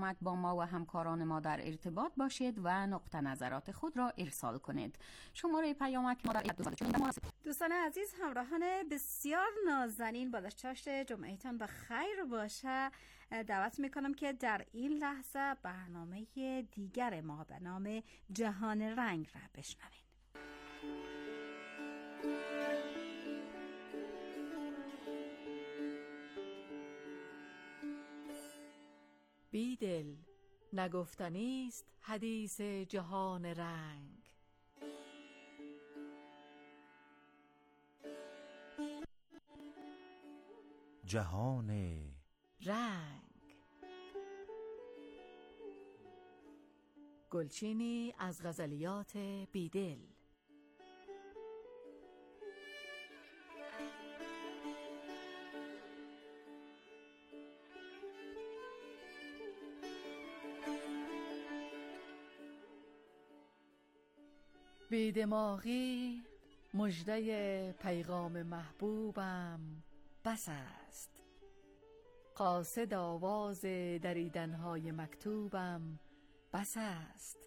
پیامک با ما و همکاران ما در ارتباط باشید و نقطه نظرات خود را ارسال کنید. شماره پیامک ما در دوستان عزیز، همراهان بسیار نازنین، با داشت جمعهتان بخیر باشه. دعوت میکنم که در این لحظه برنامه دیگر ما به نام جهان رنگ را بشنوید. بیدل، نگفتنیست حدیث جهان رنگ. جهان رنگ. گلچینی از غزلیات بیدل. بیدماغی مژده پیغام محبوبم بس است. قاصد آواز دریدنهای مکتوبم بس است.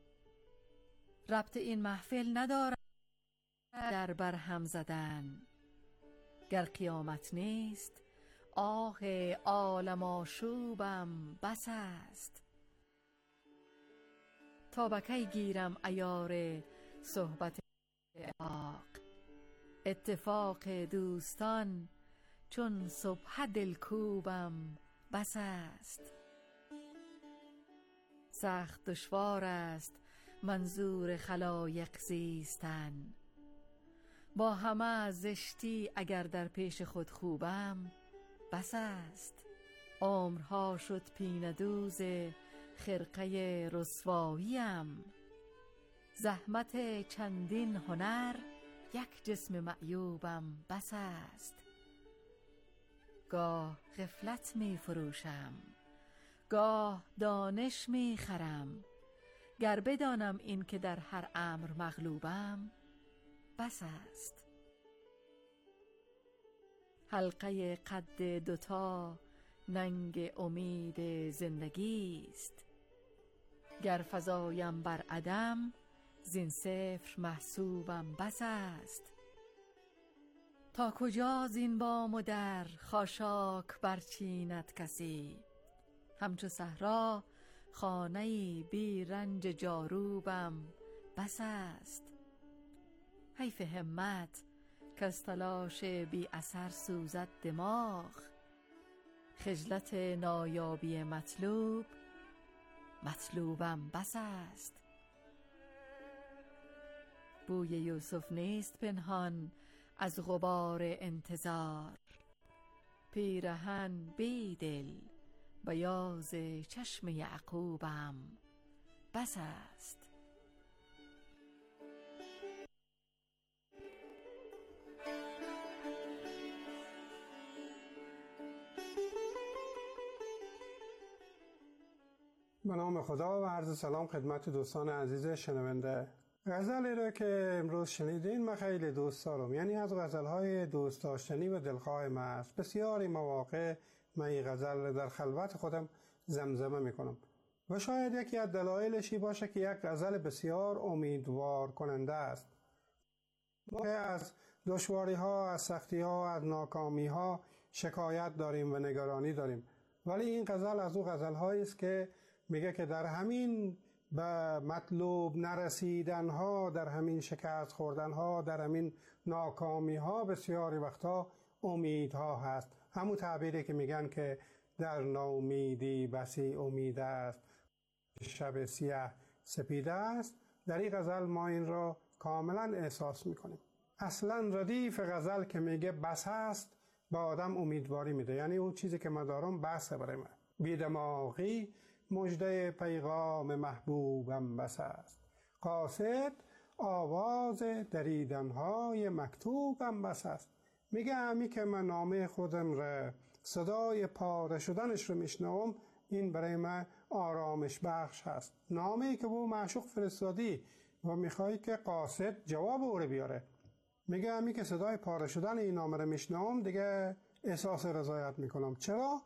ربط این محفل ندارد در برهم زدن. گر قیامت نیست آه عالم آشوبم بس است. تا بکی گیرم عیار صحبت اتفاق دوستان چون صبح دلکوبم بس است. سخت دشوار است منظور خلایق زیستن. با همه زشتی اگر در پیش خود خوبم بس است. عمرها شد پینه دوز خرقه رسواییم. زحمت چندین هنر یک جسم معیوبم بس است. گاه غفلت می فروشم، گاه دانش می خرم. گر بدانم این که در هر امر مغلوبم بس است. حلقه قد دوتا ننگ امید زندگی است. گر فزایم بر عدم زین صفر محسوبم بس است. تا کجا زین بام و در خاشاک برچیند کسی. همچو صحرا خانه‌ای بی رنج جاروبم بس است. حیف همت کز تلاش بی اثر سوزد دماغ. خجلت نایابی مطلوبم بس است. بوی یوسف نیست پنهان از غبار انتظار. پیرهن بیدل بیاض چشم یعقوبم بس است. به نام خدا و عرض سلام خدمت دوستان عزیز شنونده. غزلی را که امروز شنیدین من خیلی دوست دارم، یعنی از غزل‌های دوست داشتنی و دلخواه من است. بسیاری مواقع من این غزل در خلوت خودم زمزمه میکنم و شاید یکی از دلایلشی باشه که یک غزل بسیار امیدوار کننده است. ما از دشواری‌ها، از سختی‌ها، از ناکامی‌ها شکایت داریم و نگرانی داریم، ولی این غزل از او غزل‌هایی است که میگه که در همین به مطلوب نرسیدنها، در همین شکست خوردنها، در همین ناکامیها بسیاری وقتا امیدها هست. همون تعبیری که میگن که در ناامیدی بسی امید است، شب سیاه سپیده است. در این غزل ما این را کاملا احساس میکنیم. اصلا ردیف غزل که میگه بس است به آدم امیدواری میده، یعنی اون چیزی که من دارم بسه برای من. بیدماغی مژده پیغام محبوبم بس است. قاصد آواز دریدنهای مکتوبم بس است. میگه همی که من نامه خودم را صدای پاره شدنش رو میشنوم، این برای من آرامش بخش هست. نامه‌ای که با معشوق فرستادی و میخوای که قاصد جواب او رو بیاره. میگه همی که صدای پاره شدن این نامه رو میشنوم دیگه احساس رضایت میکنم. چرا؟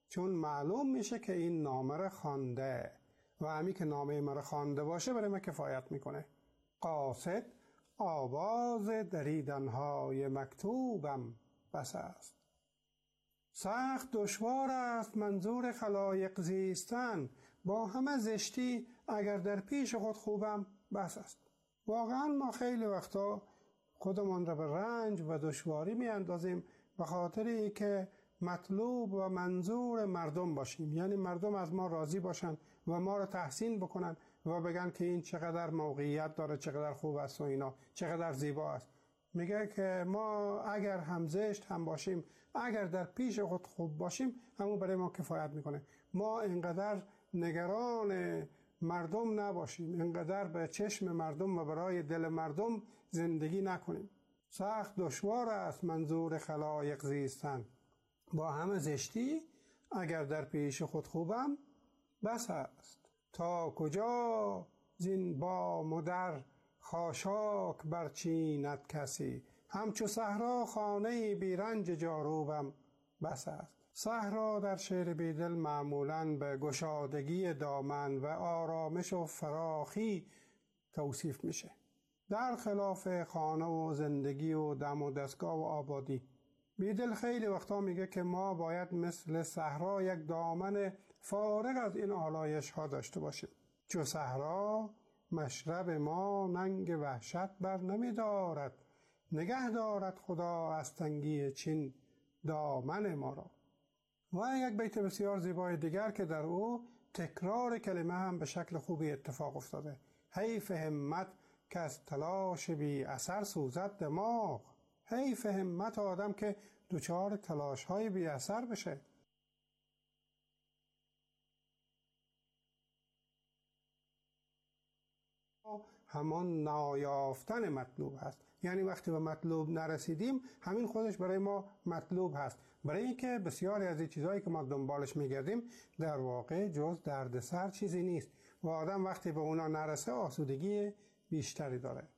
چون معلوم میشه که این نامه را خوانده و همین که نامه مرا خوانده باشه برای من کفایت میکنه. قاصد آواز دریدنهای مکتوبم بس است. سخت دشوار است منظور خلایق زیستن، با همه زشتی اگر در پیش خود خوبم بس است. واقعا ما خیلی وقتا خودمان را به رنج و دشواری می اندازیم به خاطری که مطلوب و منظور مردم باشیم، یعنی مردم از ما راضی باشن و ما را تحسین بکنن و بگن که این چقدر موقعیت داره، چقدر خوب است و اینا، چقدر زیبا است. میگه که ما اگر هم زشت هم باشیم، اگر در پیش خود خوب باشیم، همون برای ما کفایت میکنه. ما اینقدر نگران مردم نباشیم، اینقدر به چشم مردم و برای دل مردم زندگی نکنیم. سخت دشوار است منظور خلایق زیستن، با همه زشتی اگر در پیش خود خوبم بس است. تا کجا زین با مدر خاشاک برچیند کسی، همچو صحرا خانه بیرنج جاروبم بس است. صحرا در شعر بیدل معمولاً به گشادگی دامن و آرامش و فراخی توصیف میشه، در خلاف خانه و زندگی و دم و دستگاه و آبادی. بیدل خیلی وقتا میگه که ما باید مثل صحرا یک دامن فارغ از این آلایش ها داشته باشیم. چو صحرا مشرب ما ننگ وحشت بر نمی دارد، نگه دارد خدا از تنگی چین دامن ما را. و یک بیت بسیار زیبای دیگر که در او تکرار کلمه هم به شکل خوبی اتفاق افتاده. حیف همت که از تلاش بی اثر سوزد دماغ. حیف همت آدم که دچار تلاش های بی اثر بشه. همان نایافتن مطلوب هست، یعنی وقتی به مطلوب نرسیدیم همین خودش برای ما مطلوب هست، برای اینکه بسیاری از این چیزهایی که ما دنبالش میگردیم در واقع جز دردسر چیزی نیست و آدم وقتی به اونا نرسه آسودگی بیشتری داره.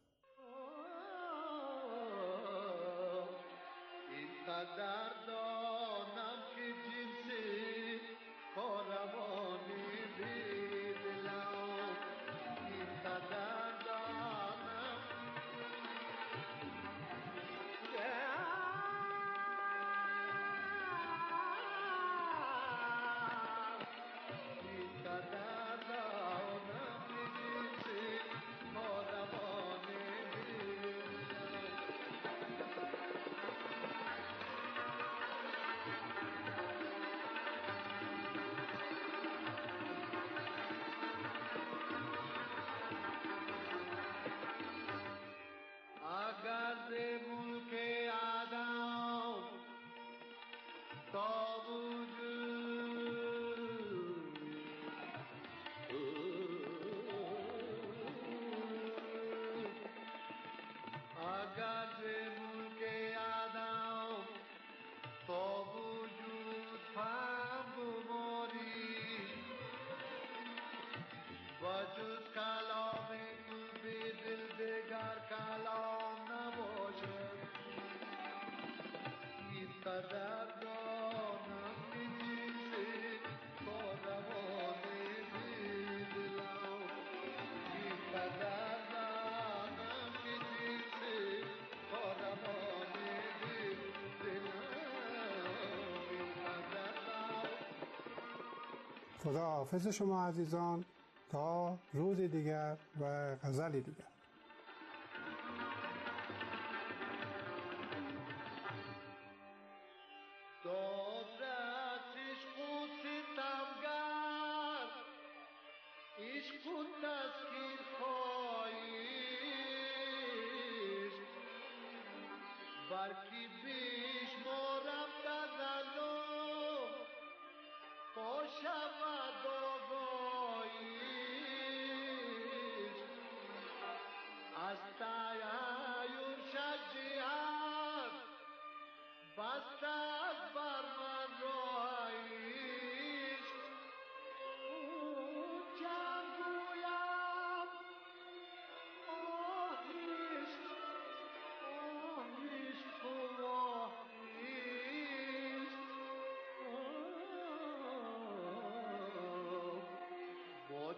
خدا حافظ شما عزیزان، تا روز دیگر و غزلی دیگر.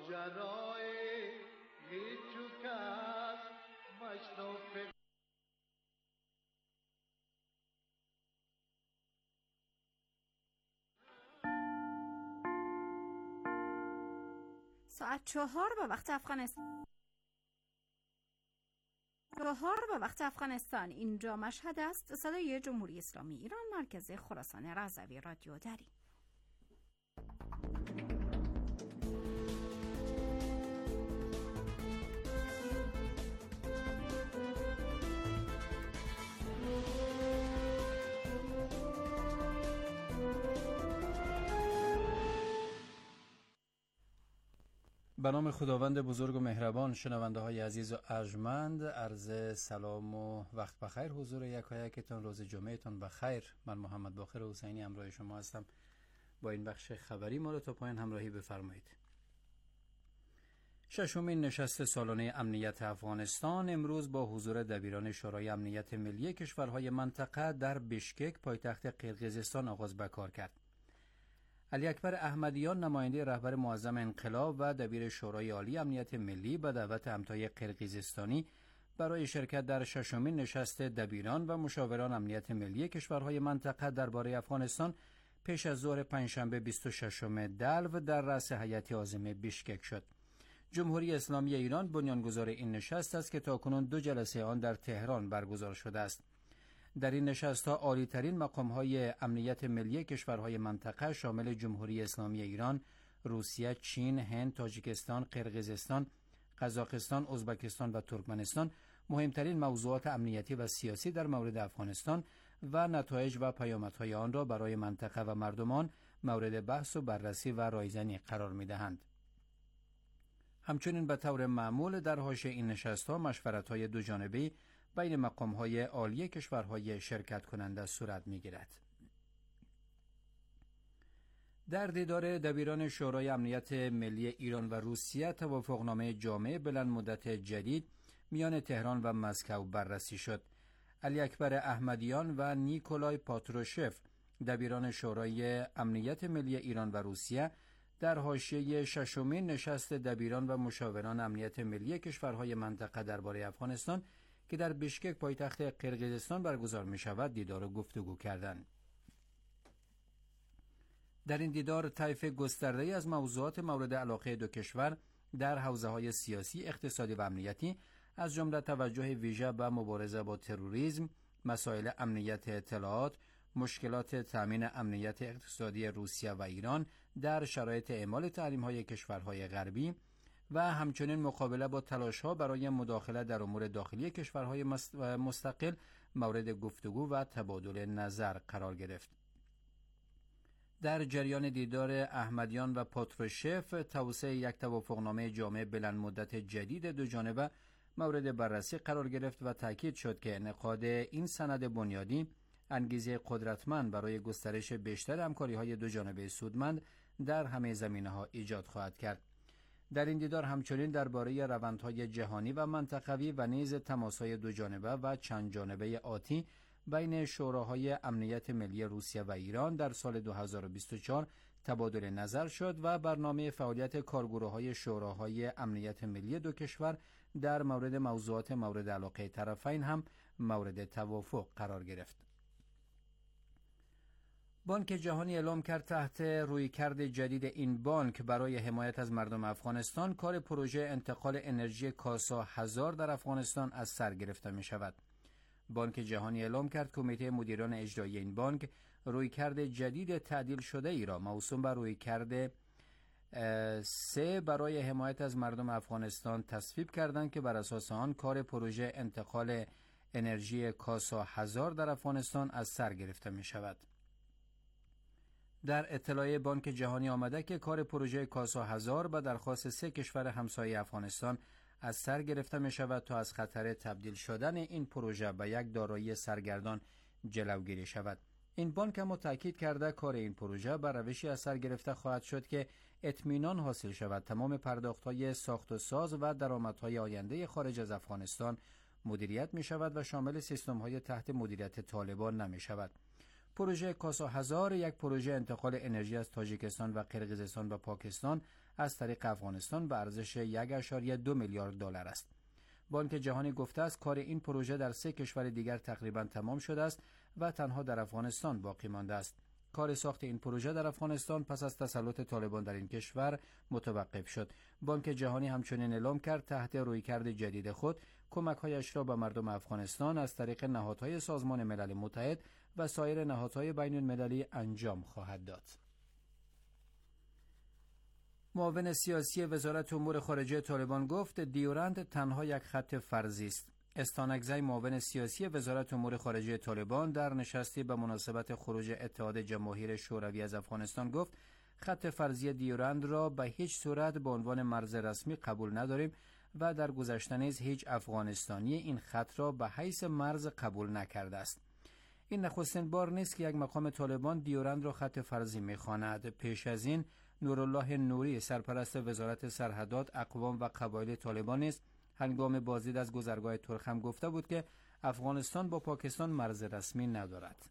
ماجرای هیچو کس مشنو ساعت 4 به وقت افغانستان اینجا مشهد است. صدای جمهوری اسلامی ایران، مرکز خراسان رضوی، رادیو دری. به نام خداوند بزرگ و مهربان، شنونده های عزیز و ارجمند، عرض سلام و وقت بخیر حضور یکایکتان. روز جمعهتان بخیر. من محمد باقر حسینی همراه شما هستم. با این بخش خبری ما را تا پایان همراهی بفرمایید. ششمین نشست سالانه امنیت افغانستان امروز با حضور دبیران شورای امنیت ملی کشورهای منطقه در بشکک پایتخت قرقیزستان آغاز به کار کرد. علی اکبر احمدیان، نماینده رهبر معظم انقلاب و دبیر شورای عالی امنیت ملی، به دعوت همتای قرقیزستانی برای شرکت در ششمین نشست دبیران و مشاوران امنیت ملی کشورهای منطقه درباره افغانستان پیش از ظهر پنجشنبه 26 دلو در رأس هیئت عازمه بشکک شد. جمهوری اسلامی ایران بنیانگذار این نشست است که تاکنون 2 جلسه آن در تهران برگزار شده است. در این نشست‌ها عالی‌ترین مقام‌های امنیت ملی کشورهای منطقه شامل جمهوری اسلامی ایران، روسیه، چین، هند، تاجیکستان، قرقیزستان، قزاقستان، ازبکستان و ترکمنستان مهمترین موضوعات امنیتی و سیاسی در مورد افغانستان و نتایج و پیامدهای آن را برای منطقه و مردمان مورد بحث و بررسی و رایزنی قرار می‌دهند. همچنین به طور معمول در حاشیه این نشست‌ها مشورت‌های دوجانبه‌ای بین مقام‌های عالی کشورهای شرکت کننده صورت می‌گیرد. در دیدار دبیران شورای امنیت ملی ایران و روسیه توافقنامه جامع بلند مدت جدید میان تهران و مسکو بررسی شد. علی اکبر احمدیان و نیکولای پاتروشف، دبیران شورای امنیت ملی ایران و روسیه، در حاشیه ششمین نشست دبیران و مشاوران امنیت ملی کشورهای منطقه درباره افغانستان که در بشکک پایتخت قرقیزستان برگزار می شود دیدار و گفتگو کردند. در این دیدار طیف گسترده‌ای از موضوعات مورد علاقه دو کشور در حوزه‌های سیاسی، اقتصادی و امنیتی، از جمله توجه ویژه به مبارزه با تروریسم، مسائل امنیت اطلاعات، مشکلات تأمین امنیت اقتصادی روسیه و ایران در شرایط اعمال تحریم‌های کشورهای غربی و همچنین مقابله با تلاش‌ها برای مداخله در امور داخلی کشورهای مستقل مورد گفتگو و تبادل نظر قرار گرفت. در جریان دیدار احمدیان و پاتروشف، توسعه یک توافقنامه جامع بلند مدت جدید دو جانبه مورد بررسی قرار گرفت و تاکید شد که انعقاد این سند بنیادی انگیزه قدرتمند برای گسترش بیشتر همکاری‌های دو جانبه سودمند در همه زمینه‌ها ایجاد خواهد کرد. در این دیدار همچنین درباره روندهای جهانی و منطقوی و نیز تماس‌های دو جانبه و چند جانبه آتی بین شوراهای امنیت ملی روسیه و ایران در سال 2024 تبادل نظر شد و برنامه فعالیت کارگروه‌های شوراهای امنیت ملی دو کشور در مورد موضوعات مورد علاقه طرفین هم مورد توافق قرار گرفت. بانک جهانی اعلام کرد تحت رویکرد جدید این بانک برای حمایت از مردم افغانستان، کار پروژه انتقال انرژی کاسا هزار در افغانستان از سر گرفته می شود. بانک جهانی اعلام کرد کمیته مدیران اجرایی این بانک رویکرد جدید تعدیل شده ای را موسوم بر رویکرد 3 برای حمایت از مردم افغانستان تصویب کردند که بر اساس آن کار پروژه انتقال انرژی کاسا هزار در افغانستان از سر گرفته می شود. در اطلاع بانک جهانی آمده که کار پروژه کاسا هزار به درخواست 3 کشور همسایه افغانستان از سر گرفته می شود تا از خطر تبدیل شدن این پروژه به یک دارایی سرگردان جلوگیری شود. این بانک هم تاکید کرده کار این پروژه بر روشی از سر گرفته خواهد شد که اطمینان حاصل شود تمام پرداخت‌های ساخت و ساز و درآمدهای آینده خارج از افغانستان مدیریت می شود و شامل سیستم‌های تحت مدیریت طالبان نمی شود. پروژه کاسا هزار یک پروژه انتقال انرژی از تاجیکستان و قرقیزستان و پاکستان از طریق افغانستان به ارزش 1.2 میلیارد دلار است. بانک جهانی گفته است کار این پروژه در 3 کشور دیگر تقریبا تمام شده است و تنها در افغانستان باقی مانده است. کار ساخت این پروژه در افغانستان پس از تسلط طالبان در این کشور متوقف شد. بانک جهانی همچنین اعلام کرد تحت رویکرد جدید خود کمک‌هایش را به مردم افغانستان از طریق نهادهای سازمان ملل متحد و سایر نهادهای بین‌المللی انجام خواهد داد. معاون سیاسی وزارت امور خارجه طالبان گفت دیورند تنها یک خط فرضی است. استانکزی معاون سیاسی وزارت امور خارجه طالبان در نشستی به مناسبت خروج اتحاد جماهیر شوروی از افغانستان گفت خط فرضی دیورند را به هیچ صورت به عنوان مرز رسمی قبول نداریم و در گذشته نیز هیچ افغانستانی این خط را به حیث مرز قبول نکرده است. این نخستین بار نیست که یک مقام طالبان دیورند را خط فرضی می‌خواند. پیش از این نورالله نوری سرپرست وزارت سرحدات، اقوام و قبایل طالبان نیز هنگام بازدید از گذرگاه ترخم گفته بود که افغانستان با پاکستان مرز رسمی ندارد.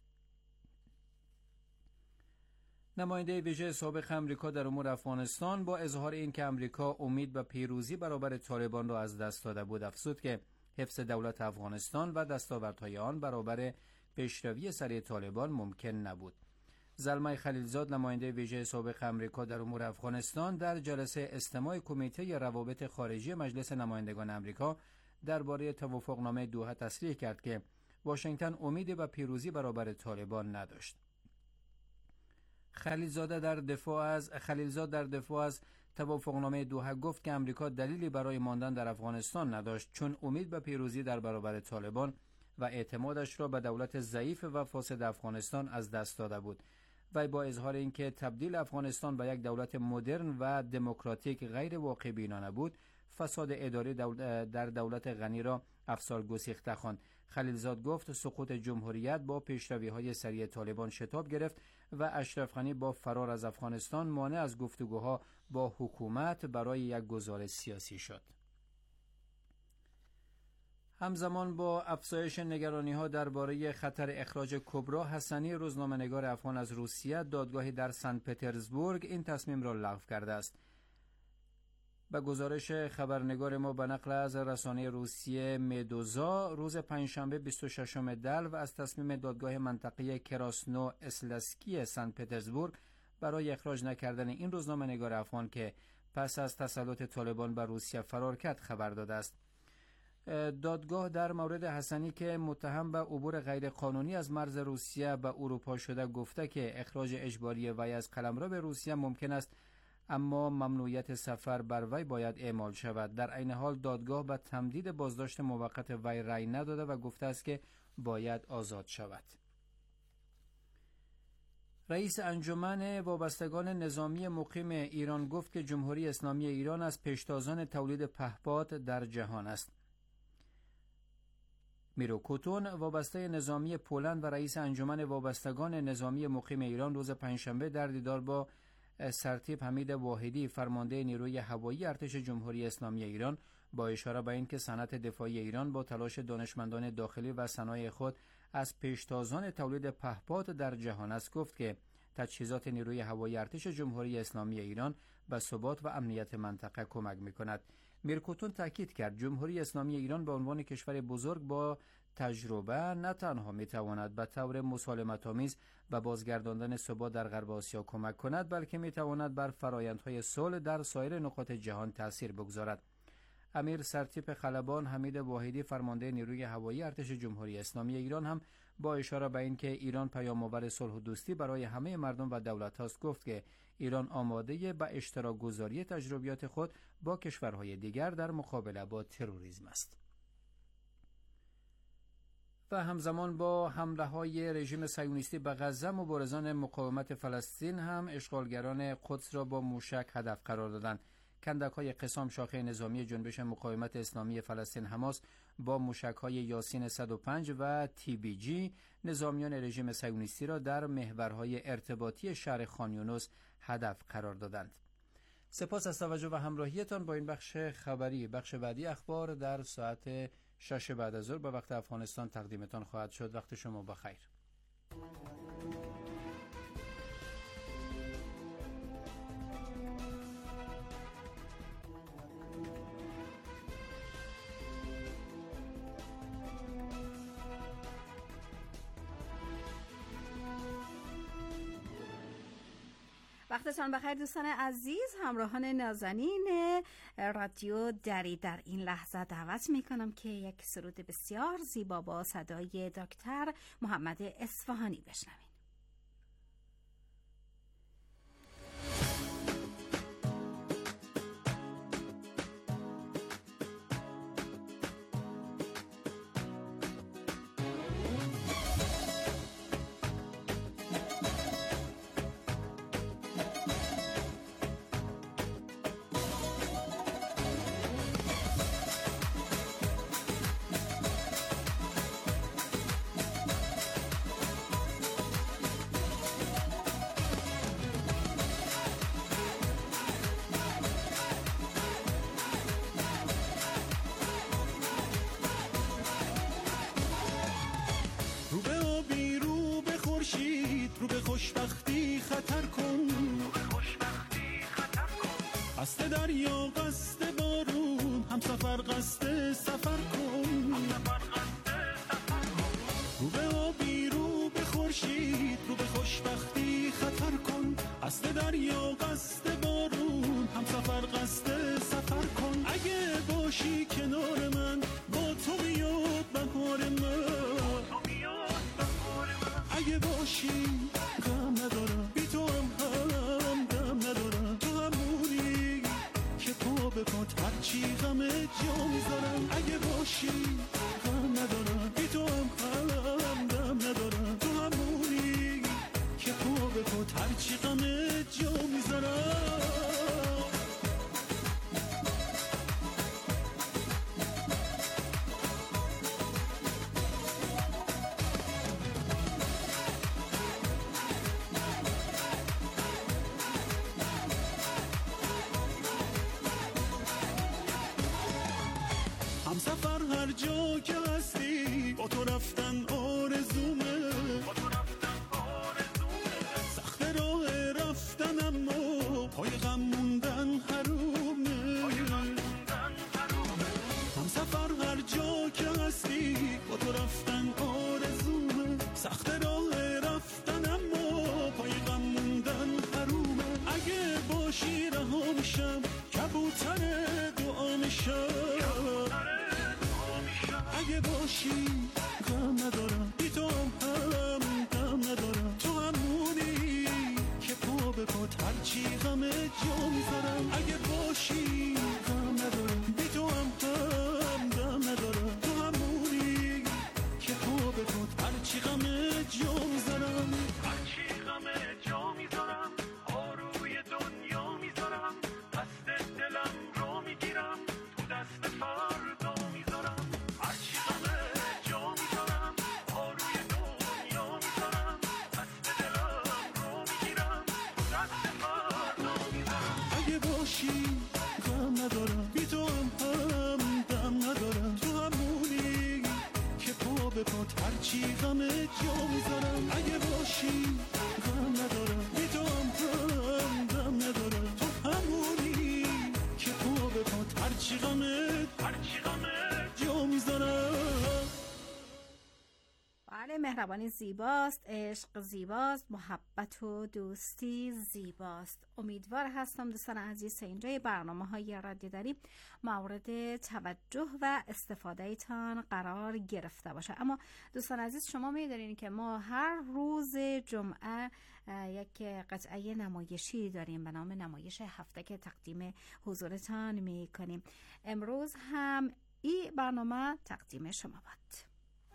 نماینده ویژه سابق آمریکا در امور افغانستان با اظهار اینکه آمریکا امید به پیروزی برابر طالبان را از دست داده بود افزود که حفظ دولت افغانستان و دستاوردهای آن برابر پیشروی سریع طالبان ممکن نبود. زلمه خلیلزاد نماینده ویژه سابق آمریکا در امور افغانستان در جلسه استماع کمیته روابط خارجی مجلس نمایندگان آمریکا درباره توافقنامه دوحه تصریح کرد که واشنگتن امیدی به پیروزی برابر طالبان نداشت. خلیلزاد در دفاع از توافقنامه دوحه گفت که آمریکا دلیلی برای ماندن در افغانستان نداشت چون امید به پیروزی در برابر طالبان و اعتمادش را به دولت ضعیف و فاسد افغانستان از دست داده بود. و با اظهار اینکه تبدیل افغانستان به یک دولت مدرن و دموکراتیک غیر واقع بینانه بود، فساد اداری در دولت غنی را افسار گسیخته خواند. خلیلزاد گفت سقوط جمهوریت با پیشروی‌های سریع طالبان شتاب گرفت و اشرف غنی با فرار از افغانستان مانع از گفتگوها با حکومت برای یک گزارش سیاسی شد. همزمان با افزایش نگرانی‌ها درباره خطر اخراج کبرا حسنی روزنامه‌نگار افغان از روسیه، دادگاهی در سنت پترزبورگ این تصمیم را لغو کرده است. به گزارش خبرنگار ما به نقل از رسانه روسیه مدوزا، روز پنجشنبه 26 دلو و از تصمیم دادگاه منطقه کراسنو اسلسکی سنت پترزبورگ برای اخراج نکردن این روزنامه‌نگار افغان که پس از تسلط طالبان بر روسیه فرار کرد خبر داده است. دادگاه در مورد حسنی که متهم به عبور غیرقانونی از مرز روسیه به اروپا شده گفته که اخراج اجباری وی از قلمرو به روسیه ممکن است اما ممنوعیت سفر بر وی باید اعمال شود. در عین حال دادگاه به تمدید بازداشت موقت وی رأی نداده و گفته است که باید آزاد شود. رئیس انجمن وابستگان نظامی مقیم ایران گفت که جمهوری اسلامی ایران از پیشتازان تولید پهپاد در جهان است. میرو کوتون وابسته نظامی پولند و رئیس انجمن وابستگان نظامی مقیم ایران روز پنجشنبه در دیدار با سرتیپ حمید واحدی فرمانده نیروی هوایی ارتش جمهوری اسلامی ایران با اشاره به اینکه صنعت دفاعی ایران با تلاش دانشمندان داخلی و صنایع خود از پیشتازان تولید پهپاد در جهان است گفت که تجهیزات نیروی هوایی ارتش جمهوری اسلامی ایران به ثبات و امنیت منطقه کمک می‌کند. میرکوتون تاکید کرد جمهوری اسلامی ایران به عنوان کشور بزرگ با تجربه نه تنها میتواند به طور مسالمت‌آمیز به بازگرداندن ثبات در غرب آسیا کمک کند بلکه میتواند بر فرآیندهای صلح در سایر نقاط جهان تأثیر بگذارد. امیر سرتیپ خلبان حمید واحدی فرمانده نیروی هوایی ارتش جمهوری اسلامی ایران هم با اشاره به اینکه ایران پیام‌آور صلح و دوستی برای همه مردم و دولت است گفت که ایران آماده به اشتراک گذاری تجربیات خود با کشورهای دیگر در مقابله با تروریسم است. و همزمان با حمله‌های رژیم صهیونیستی به غزه، مبارزان مقاومت فلسطین هم اشغالگران قدس را با موشک هدف قرار دادند. کندک‌های قسام شاخه نظامی جنبش مقاومت اسلامی فلسطین حماس با موشک‌های یاسین 105 و TBG نظامیان رژیم صهیونیستی را در محورهای ارتباطی شهر خان یونس هدف قرار دادند. سپاس از توجه و همراهیتان با این بخش خبری. بخش بعدی اخبار در ساعت 6 بعد از ظهر به وقت افغانستان تقدیمتان خواهد شد. وقت شما بخیر. وقتتان بخیر دوستان عزیز، همراهان نازنین رادیو دری. در این لحظه دعوت میکنم که یک سرود بسیار زیبا با صدای دکتر محمد اصفهانی بشنویم. رو به خوشبختی خطر کن، قصد دریا قصد بارون، هم سفر قصد سفر کن. رو به آبی رو به خورشید، رو به خوشبختی خطر کن، قصد دریا قصد بارون، هم سفر قصد سفر کن. اگه باشی کنار من، با تو میاد بهار من. اگه باشی غم ندارم، بی تو هم غم ندارم. تو همونی که پا به پات هرچی غم جا میذارم. اگه باشی غم ندارم، بی تو هم غم ندارم. تو همونی که پا به پات هرچی غم جا میذارم. همسفر هر جا که هستی، با تو رفتن آرزومه. سخت راه رفتن اما پای غم موندن حرومه. همسفر هر جا که هستی، با تو رفتن آرزومه. سخت راه رفتن اما پای غم موندن حرومه. اگه باشی رها میشم، کبوتر دعا میشم. اگه باشی غم ندارم، بی تو هم غم ندارم. تو همونی که پا به پات هرچی غم جا میذارم. اگه باشی غم ندارم، بی تو هم غم ندارم. تو همونی که پا به پات هرچی غم جا میذارم. هرچی غم جا میذارم، آروی دنیا میذارم. دست دلم رو میگیرم، تو دست فردا میذارم. هرچی غم جا میذارم، آروی دنیا میذارم. دست دلم رو میگیرم، تو دست فردا میذارم. اگه باشی غم ندارم، بی تو هم غم ندارم. تو همونی که پا به پات هرچی غم جا میذارم. اگه باشی غم ندارم، بی تو هم غم ندارم. تو همونی که پا به پات هرچی غم جا میذارم. بله، مهربانی زیباست، عشق زیباست، محبت و دوستی زیباست. امیدوار هستم دوستان عزیز اینجای برنامه‌های رادیو دری مورد توجه و استفاده تان قرار گرفته باشه. اما دوستان عزیز، شما می‌دونید که ما هر روز جمعه یک قطعه نمایشی داریم به نام نمایش هفته که تقدیم حضورتان می‌کنیم. امروز هم این برنامه تقدیم شما بود.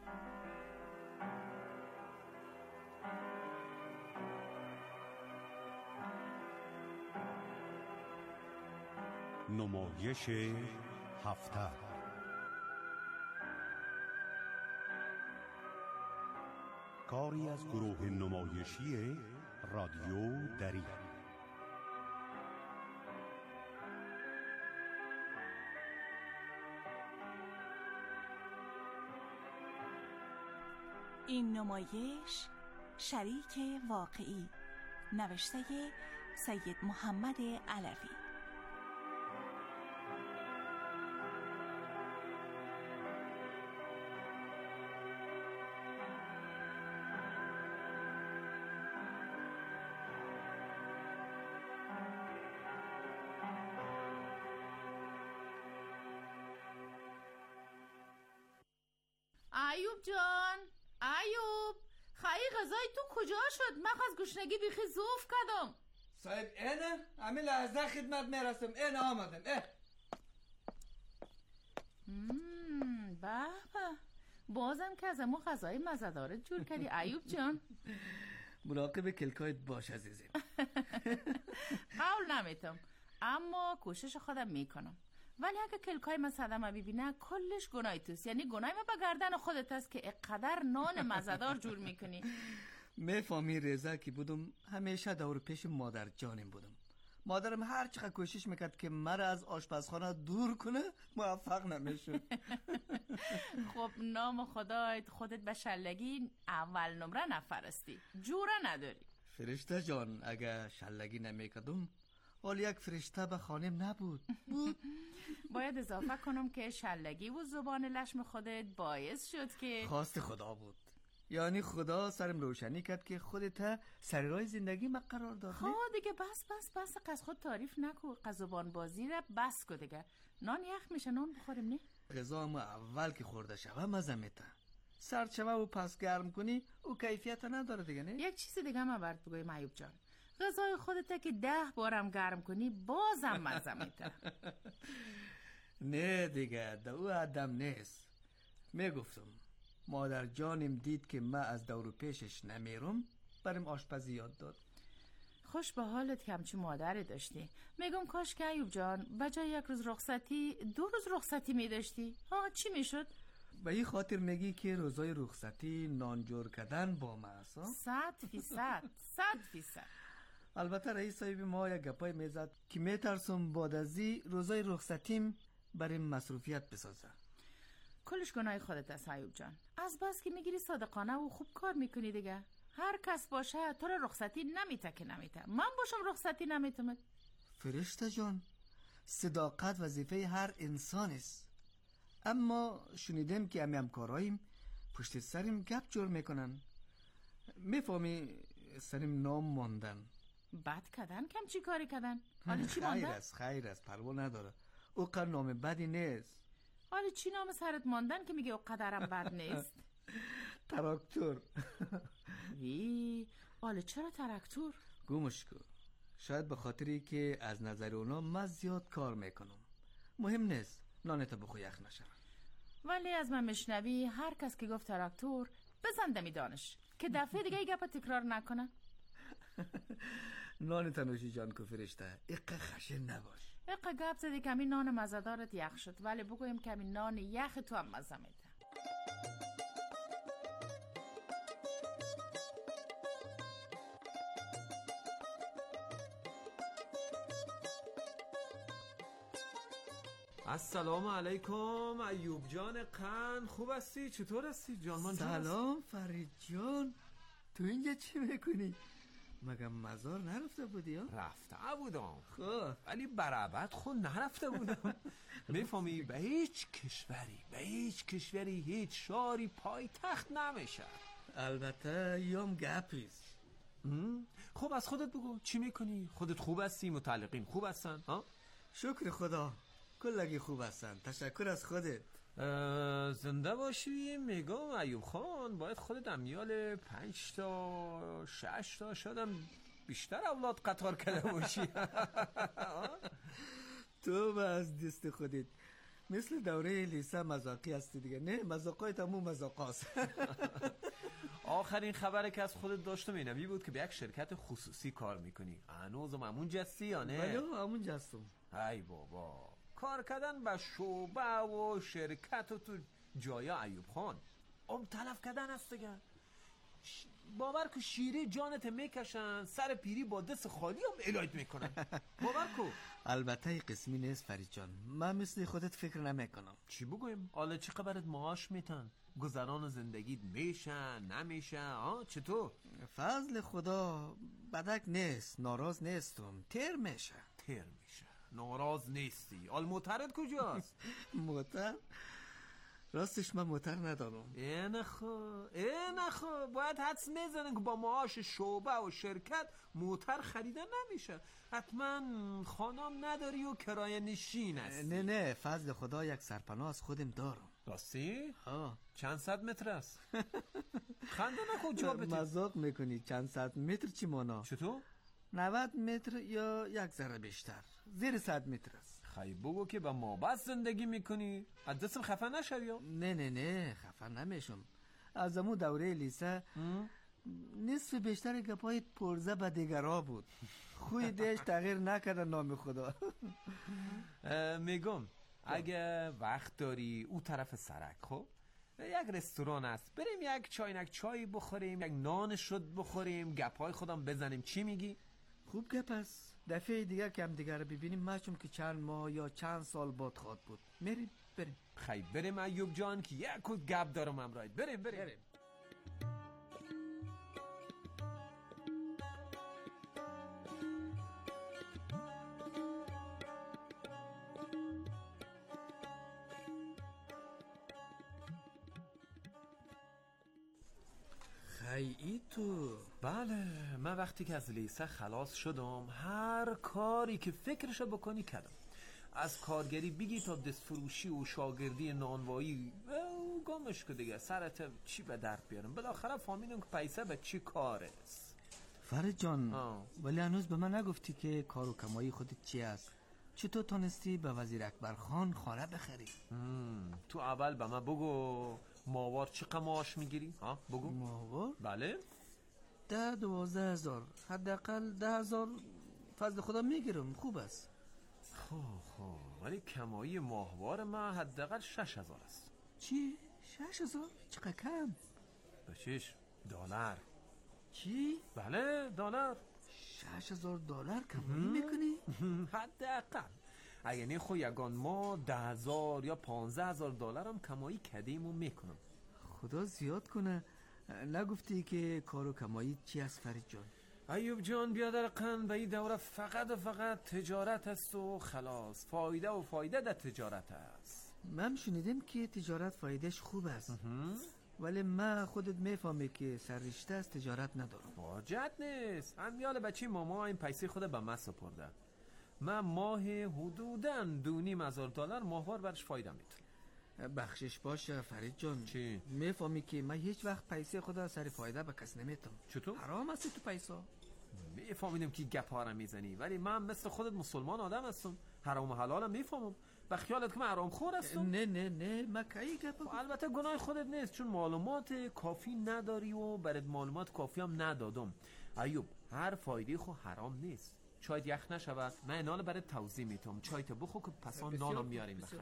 نمایش هفته. کاری از گروه نمایشی رادیو دری. این نمایش شریک واقعی، نوشته سید محمد علوی. ایوب جان، ایوب خیلی غذای تو کجا شد؟ من از گشنگی بیخی زوف کردم. صاحب اینه همین لحظه خدمت میرسم. اینه آمدم. به بازم که از امو غذای مزه‌دارت جور کردی ایوب جان. مراقب کلکایت باش عزیزم. قول نمیتم اما کوشش خودم میکنم، ولی اگه کلکای من صدمه ببینه کلش گناه توست، یعنی گناه من به گردن خودت است که اقدر نان مزه‌دار جور میکنی. میفهمی رضا که بودم همیشه دور پیش مادر جانم بودم. مادرم هر چقدر کوشش میکرد که مرا از آشپزخانه دور کنه موفق نمیشد. خب نام خدایت خودت به شلگی اول نمره نفرستی، جوره نداری. فرشته جان اگه شلگی نمیکردم حال یک فرشته به خانم نبود. باید اضافه کنم که شلگی و زبان لشم خودت باعث شد که خواست خدا بود، یعنی خدا سرم روشنی کرد که خودت سر راه زندگی ما قرار داد. خب دیگه بس از خود تعریف نکو، قزبان بازی را بس کو دیگه. نان یخ میشه، نان بخوریم نه؟ غذا ما اول که خورده شوه مزه میته، سرد شوه و پس گرم کنی او کیفیت نداره دیگه نه؟ یک چیز دیگه من برات بگویم ایوب جان، غذای خودت که 10 بارم گرم کنی بازم مزه میته. نه دیگه ده او آدم نیست. میگفتم مادر جانم دید که من از دور پیشش نمیرم، بریم آشپزی یاد داد. خوش به حالت که همچی مادری داشتی. میگم کاش که ایوب جان بجای 1 روز رخصتی 2 روز رخصتی میداشتی. چی میشد؟ به این خاطر میگی که روزای رخصتی نانجور کردن با ما است؟ 100%. البته رئیس صاحب ما یک گپای میزد که میترسم بعد از این روزای رخصتیم بریم مصروفیت بسازه. کلش گناه خودت است ایوب جان، از بس که میگیری صادقانه و خوب کار میکنی دیگه. هر کس باشه تو را رخصتی نمیته که نمیته، من باشم رخصتی نمیتم. فرشته جان صداقت وظیفه هر انسان است، اما شنیدم که همکارایم پشت سریم گپ جور میکنن. میفهمی سریم نام ماندن. بد کردن کم چی کاری کردن؟ حالی چی ماندن؟ خیر است پروا نداره، او قدر نام بدی نیست. حالی چی نام سرت ماندن که میگه او قدرم بد نیست؟ تراکتور. حالی چرا تراکتور؟ گمش کن، شاید به خاطری که از نظر اونا من زیاد کار میکنم. مهم نیست، نانت بخو یخ نشه. ولی از من مشنوی هر کس که گفت تراکتور بزن دمی دانش که دفعه دیگه این گپ تکرار نکنه. نانت نوشی جان که فرشته اقا خشن نباش. اقا گپ زدی که همین نان مزه‌دارت یخ شد، ولی بگویم که همین نان یخ تو هم مزه میده. السلام علیکم ایوب جان قن، خوب هستی؟ چطور هستی جانمان جان؟ سلام فرید جان، تو اینجا چی میکنی؟ مگه مزار نرفته بودی؟ رفته بودم خب ولی برابط خود نرفته بودم. میفهمی به هیچ کشوری هیچ شاری پای تخت نمیشه. البته یام گپیست. خب از خودت بگو چی میکنی؟ خودت خوب هستی؟ متعلقین خوب هستن؟ شکر خدا کلگی خوب هستن، تشکر از خودت. زنده باشی. میگم ایوب خان باید خودت امیال 5 تا 6 تا شدم بیشتر اولاد قطار کرده باشی. تو با از دست خودت مثل دوره لیسه مذاقی هستی دیگه. نه مذاقای تموم مذاقاست. آخرین خبری که از خودت داشتم اینمی بود که به یک شرکت خصوصی کار میکنی. هنوزم همون جستی یا نه؟ بله همون جستم. ای بابا کار کردن به شعبه و شرکت و تو جایا ایوب خان تلف کردن است دیگه. باور کو شیره جانت میکشن، سر پیری با دست خالی هم الایت میکنن. باور کو. البته قسمی نیست فرید جان، من مثل خودت فکر نمیکنم. چی بگویم؟ حالا چه خبرت معاش میتن؟ گذران زندگیت میشه نمیشه؟ چطور؟ فضل خدا بدک نیست، ناراض نیستم. تر میشه. ناراض نیستی. حال موترت کجاست؟ موتر؟ راستش من موتر ندارم. این خو باید حدس میزنن که با معاش شعبه و شرکت موتر خریده نمیشه. حتما خانم نداری و کرایه نشین هستی. نه فضل خدا یک سرپناه از خودم دارم. راستی؟ ها. چند صد متر است؟ خنده نکن جواب بده. مذاق میکنی؟ چند صد متر چی مانا؟ چطور؟ 90 متر یا یک ذره بیشتر، زیر 100 متر است. خیلی بگو که با ما بس زندگی میکنی از دستم خفه نشوی. نه خفه نمیشم. از امو دوره لیسه نصف بیشتر گپای پرزه به دیگرها بود. خوی دیش تغییر نکرده نام خدا. میگم اگه وقت داری او طرف سرک، خب یک رستوران است، بریم یک چاینک چای بخوریم، یک نان شد بخوریم، گپای خودم بزنیم. چی میگی؟ خوب گپ است. دفعه دیگه که هم دیگر رو ببینیم مچم که چند ماه یا چند سال بعد خواد بود. بریم. خیلی بریم ایوب جان که یک گپ دارم امرایت. بریم. خیلی تو؟ بله، من وقتی که از لیسه خلاص شدم هر کاری که فکرشو بکنی کردم. از کارگری بگی تا دستفروشی و شاگردی نانوایی و گمش که دیگه سرت چی به درد بیارم. بالاخره فهمیدم که پیسه به چی کار است. فرید جان، ولی هنوز به من نگفتی که کار و کمایی خودت چی است؟ چطور تونستی به وزیر اکبر خان خانه بخری؟ تو اول به من بگو ماهوار چقدر معاش میگیری؟ بگو. ماهوار؟ بله 10,000 حداقل 10,000 فضل خدا میگیرم. خوب است. خب ولی کمایی ماهوار من حداقل 6,000 است. چی؟ 6,000؟ چقدر کم؟ بچش دلار. چی؟ بله دلار. 6,000 دلار کمایی میکنی؟ حداقل اگه نه خو یگان ما 10,000 یا 15,000 دلار هم کمایی کدیم و میکنم. خدا زیاد کنه. نگفتی که کار و کمایی چی است فرید جان؟ ایوب جان بیادر قند به این دوره فقط تجارت است و خلاص. فایده در تجارت است. من شنیدم که تجارت فایدهش خوب است. ولی من خودت میفهمی که سررشته از تجارت ندارم. حاجت نیست. امیال بچه ماما این پیسه خود به من سپرده. من ماه حدوداً 2,500 دلار ماهوار برش فایده میتونم. بخشش باشه فرید جان. چی؟ میفهمی که من هیچ وقت پیسه خدا سر فایده به کس نمیتم. چطور؟ حرام است تو پیسه. میفهمیدم که گپا رو میزنی، ولی من مثل خودت مسلمان آدم هستم. حرام و حلالم میفهمم. و خیالت که من حرام خور هستم؟ نه من کی گپ. البته گناه خودت نیست، چون معلومات کافی نداری و برات معلومات کافی هم ندادم. ایوب هر فایده خو حرام نیست. چایت یخ نشود. من نان برات توضیح میتم. چایت بخو که پسان نانم میاریم بخیر.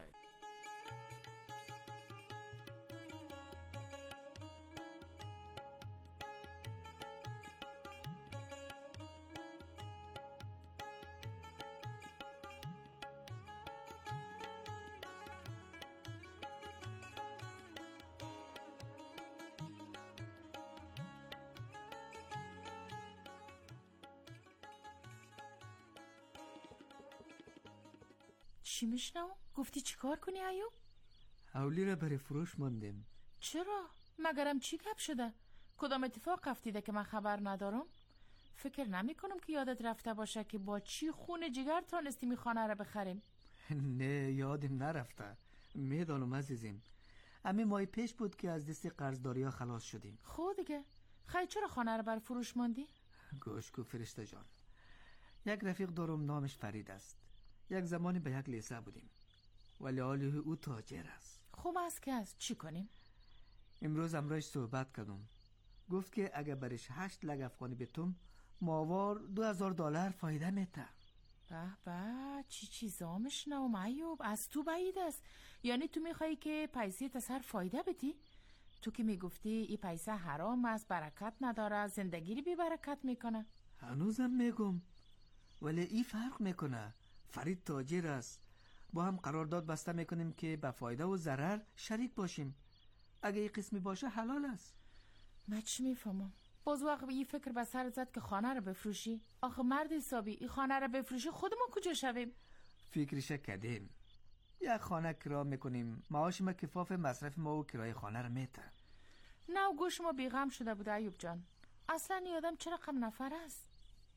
چی میشنم؟ گفتی چی کار کنی ایوب؟ حولی را برای فروش ماندیم. چرا؟ مگرم چی گپ شده؟ کدام اتفاق افتیده که من خبر ندارم؟ فکر نمی کنم که یادت رفته باشه که با چی خون جگر تانستی می خانه را بخریم. نه یادم نرفته. میدانم عزیزیم. همین ماه پیش بود که از دست قرضداری ها خلاص شدیم. خود دیگه خیلی چرا خانه را بر فروش ماندی؟ گوش کو فرشته جان. یک رفیق دارم نامش فرید است. یک زمانی به یک لیسه بودیم، ولی حالی او تاجر است. خوب است که از چی کنیم؟ امروز امروز صحبت کردم. گفت که اگه برش 8 لگ افغانی بتم ماوار 2,000 دلار فایده میده. به چی چیزا میشنوم ایوب؟ از تو بعید است. یعنی تو میخوایی که پیسه تسر فایده بدی؟ تو که میگفتی این پیسه حرام است، برکت نداره، زندگی رو بی برکت میکنه. هنوزم میگم، ولی این فرق میکنه. فرید تاجر است. با هم قرارداد بسته میکنیم که به فایده و ضرر شریک باشیم. اگه این قسمی باشه حلال است. من چی میفهمم؟ باز وقت این فکر به سر زد که خانه رو بفروشی. آخه مرد حسابی این خانه رو بفروشی خودمون کجا شویم؟ فکرش کردیم. یک خانه کرا میکنیم، معاش ما کفاف مصرف ما و کرای خانه رو میته. نه و گوش ما بیغم شده بود ایوب جان. اصلا این آدم چرا کم نفر است؟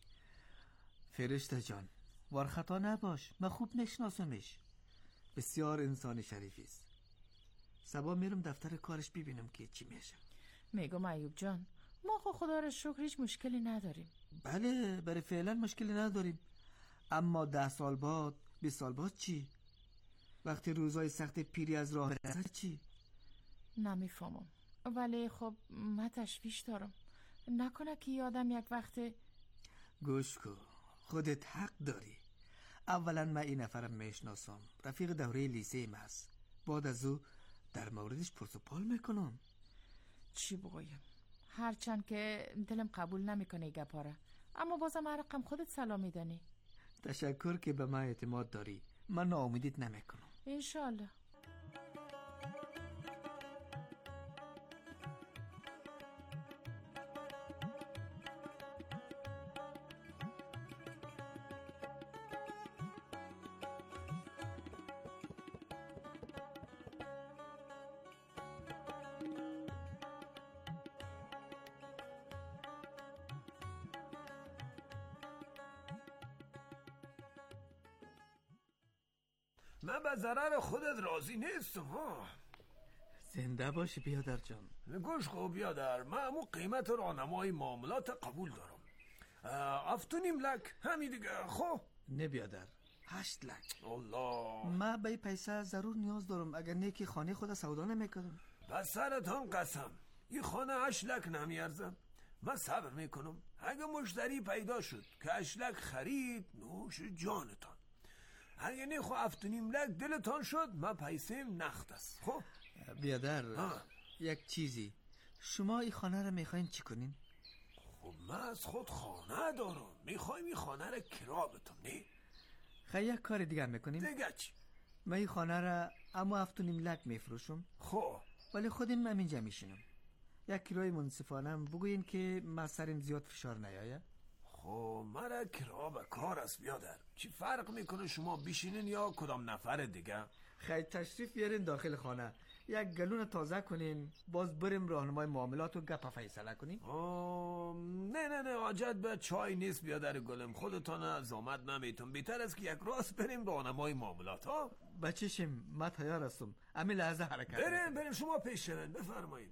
فرشته جان ورخطا نباش. من خوب میشناسمش. بسیار انسان شریفی است. صبح میرم دفتر کارش ببینم که چی میشه. میگم ایوب جان، ما خدا را شکر هیچ مشکلی نداریم. بله، برای فعلا مشکلی نداریم، اما 10 سال بعد 20 سال بعد چی؟ وقتی روزای سخت پیری از راه برسد چی؟ نمیفهمم، ولی خب من تشویش دارم. نکنه که یادم یک وقت. گوش کن، خودت حق داری. اولا من این نفرم میشناسم، رفیق دوره لیسه ایم هست. بعد از او در موردش پرس و پال میکنم. چی بگویم؟ هرچند که دلم قبول نمیکنه گپاره، اما بازم رقم خودت سلام میدنی. تشکر که به من اعتماد داری. من ناامیدیت نمیکنم. انشالله. من به ضرر خودت راضی نیستم. زنده باشی بیادر جان. گوش کن بیادر، من همون قیمت راهنمای معاملات قبول دارم. 7.5 لک همین دیگه. خب نه بیادر، 8 لک. الله، من به پیسه ضرور نیاز دارم، اگر نه که خانه خود سودا نمیکنم. بس سرتان قسم، این خانه 8 لک نمیارزم. من صبر میکنم، اگه مشتری پیدا شد که 8 لک خرید، نوش جانتان. اگه نه خب 7.5 لک دلتان شد، من پیسیم نقد است. خب بیادر، یک چیزی، شما این خانه رو میخواین چی کنین؟ خب من از خود خانه دارم، میخوایم این خانه رو کرا بدم. نه خیلی یک کار دیگه میکنیم. دیگه چی؟ من این خانه رو اما 7.5 لک میفروشم. خب ولی خودم همینجا میشینم. یک کرای منصفانه بگوین که من سرم زیاد فشار نیایه. خب مرا کرا به کار است بیادر. چی فرق میکنه شما بشینین یا کدام نفر دیگه؟ خیلی تشریف بیارین داخل خانه، یک گلون تازه کنین، باز بریم راهنمای معاملات و گپ فیصله کنین. نه حاجت به چای نیست بیادر گلم، خودتان زحمت نمیتون. بهتر است که یک راست بریم راهنمای معاملات. ها بچشم، من تیار هستم، همین لحظه حرکت بریم شما پیش شوین. بفرمایید.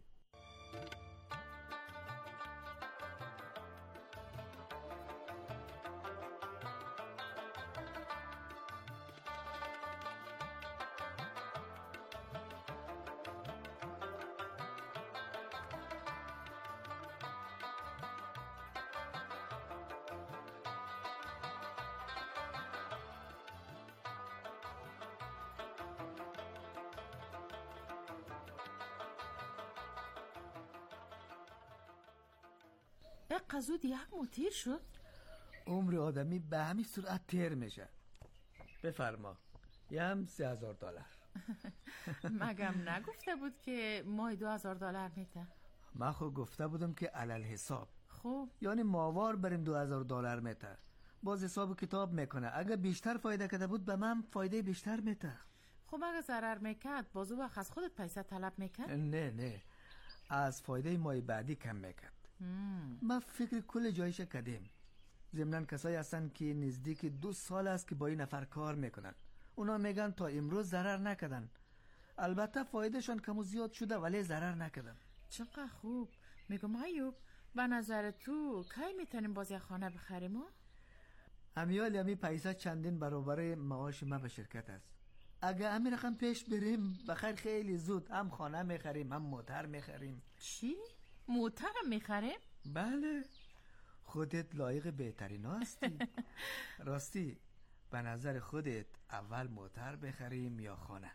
قزود یک موتیر شد. عمر آدمی به همین سرعت تیر میشه. بفرما، یه هم $3000. مگم نگفته بود که ماهی $2000 میده؟ من خود گفته بودم که علل حساب. خوب، یعنی ماوار بریم $2000 میده. باز حساب کتاب میکنه، اگه بیشتر فایده کرده بود به من فایده بیشتر میده. خب اگه ضرر میکرد بازو وقت از خودت پیسه طلب میکرد؟ نه، از فایده ماه بعدی کم میکرد. من فکر کل جایش کردیم. ضمناً کسایی هستن که نزدیک 2 سال است که با این نفر کار میکنن. اونا میگن تا امروز ضرر نکردن. البته فایدهشان کم و زیاد شده ولی ضرر نکردن. چقدر خوب. میگم ایوب، به نظر تو کی میتونیم باز یک خانه بخریم؟ همی پیسه چندین برابر معاش ما به شرکت است. اگه همین رقم پیش بریم بخیر خیلی زود هم خانه میخریم هم موتر میخریم. چی؟ موتر میخریم؟ بله، خودت لایق بهترین هستی. راستی به نظر خودت اول موتر بخریم یا خانه؟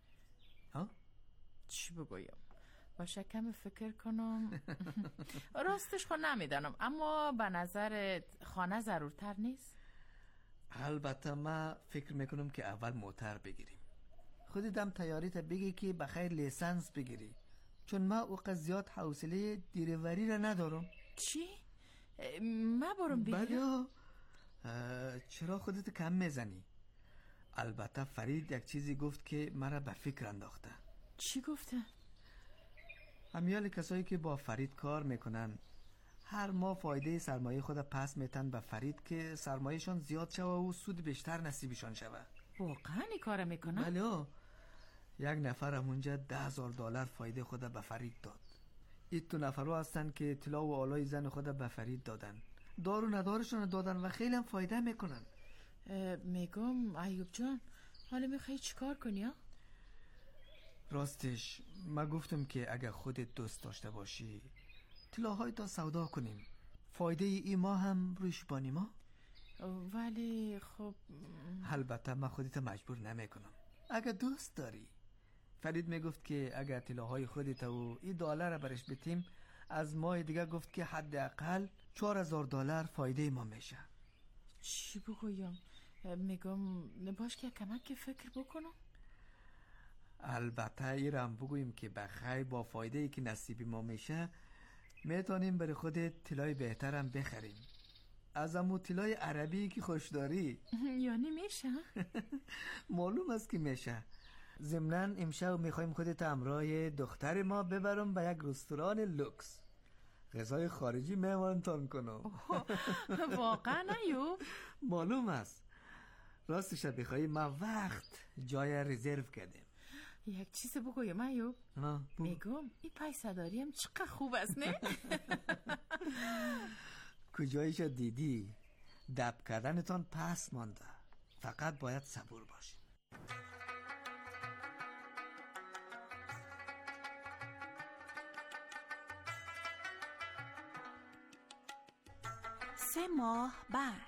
چی بگویم؟ باشه کم فکر کنم. راستش خود نمیدانم، اما به نظر خانه ضرورتر نیست؟ البته من فکر میکنم که اول موتر بگیریم. خودت هم تیاریت بگی که بخیر لیسانس بگیری، چون من اوقات زیاد حوصله دیروری را ندارم. چی؟ من برم بگیرم؟ بله. چرا خودت کم میزنی؟ البته فرید یک چیزی گفت که مرا به فکر انداخته. چی گفته؟ همیال کسایی که با فرید کار میکنن هر ماه فایده سرمایه خود پس میتن به فرید که سرمایهشان زیاد شوه و سود بیشتر نصیبشان شوه. واقعا این کار میکنن؟ بله. یک نفرم اونجا $10,000 فایده خود به فرید داد. این 2 نفرها هستن که طلا و آلای زن خود به فرید دادن، دار و ندارشون دادن و خیلی هم فایده میکنن. میگم ایوب جان، حالا میخوایی چیکار کنی ها؟ راستش من گفتم که اگر خودت دوست داشته باشی طلاهای تا سودا کنیم، فایده ای ما هم روش بانی ما. ولی خب البته من خودت مجبور نمیکنم اگر دوست داری. فرید میگفت که اگر طلاهای خودت و این $1 برش بتیم، از ماه دیگه گفت که حداقل $4,000 فایده ما میشه. چی بگویم؟ میگم باش که کمک فکر بکنم. البته ایرم بگویم که بخیر با فایده ای که نصیب ما میشه میتونیم برای خودت طلای بهترم بخریم، از امو طلای عربی که خوش داری. یعنی میشه؟ معلوم است که میشه. ضمناً امشب میخوایم خودت همراه دختر ما ببرم به یک رستوران لوکس، غذای خارجی مهمانتان کنم. واقعا ایوب؟ معلوم است. راستش بخوایی ما وقت جای رزرو کردیم. یک چیز بگویم ایوب؟ میگم این پیسه‌داری هم چقدر خوب است نه؟ کجایش دیدی؟ دب کردنتان پس مانده، فقط باید صبور باشی. سه ماه بعد.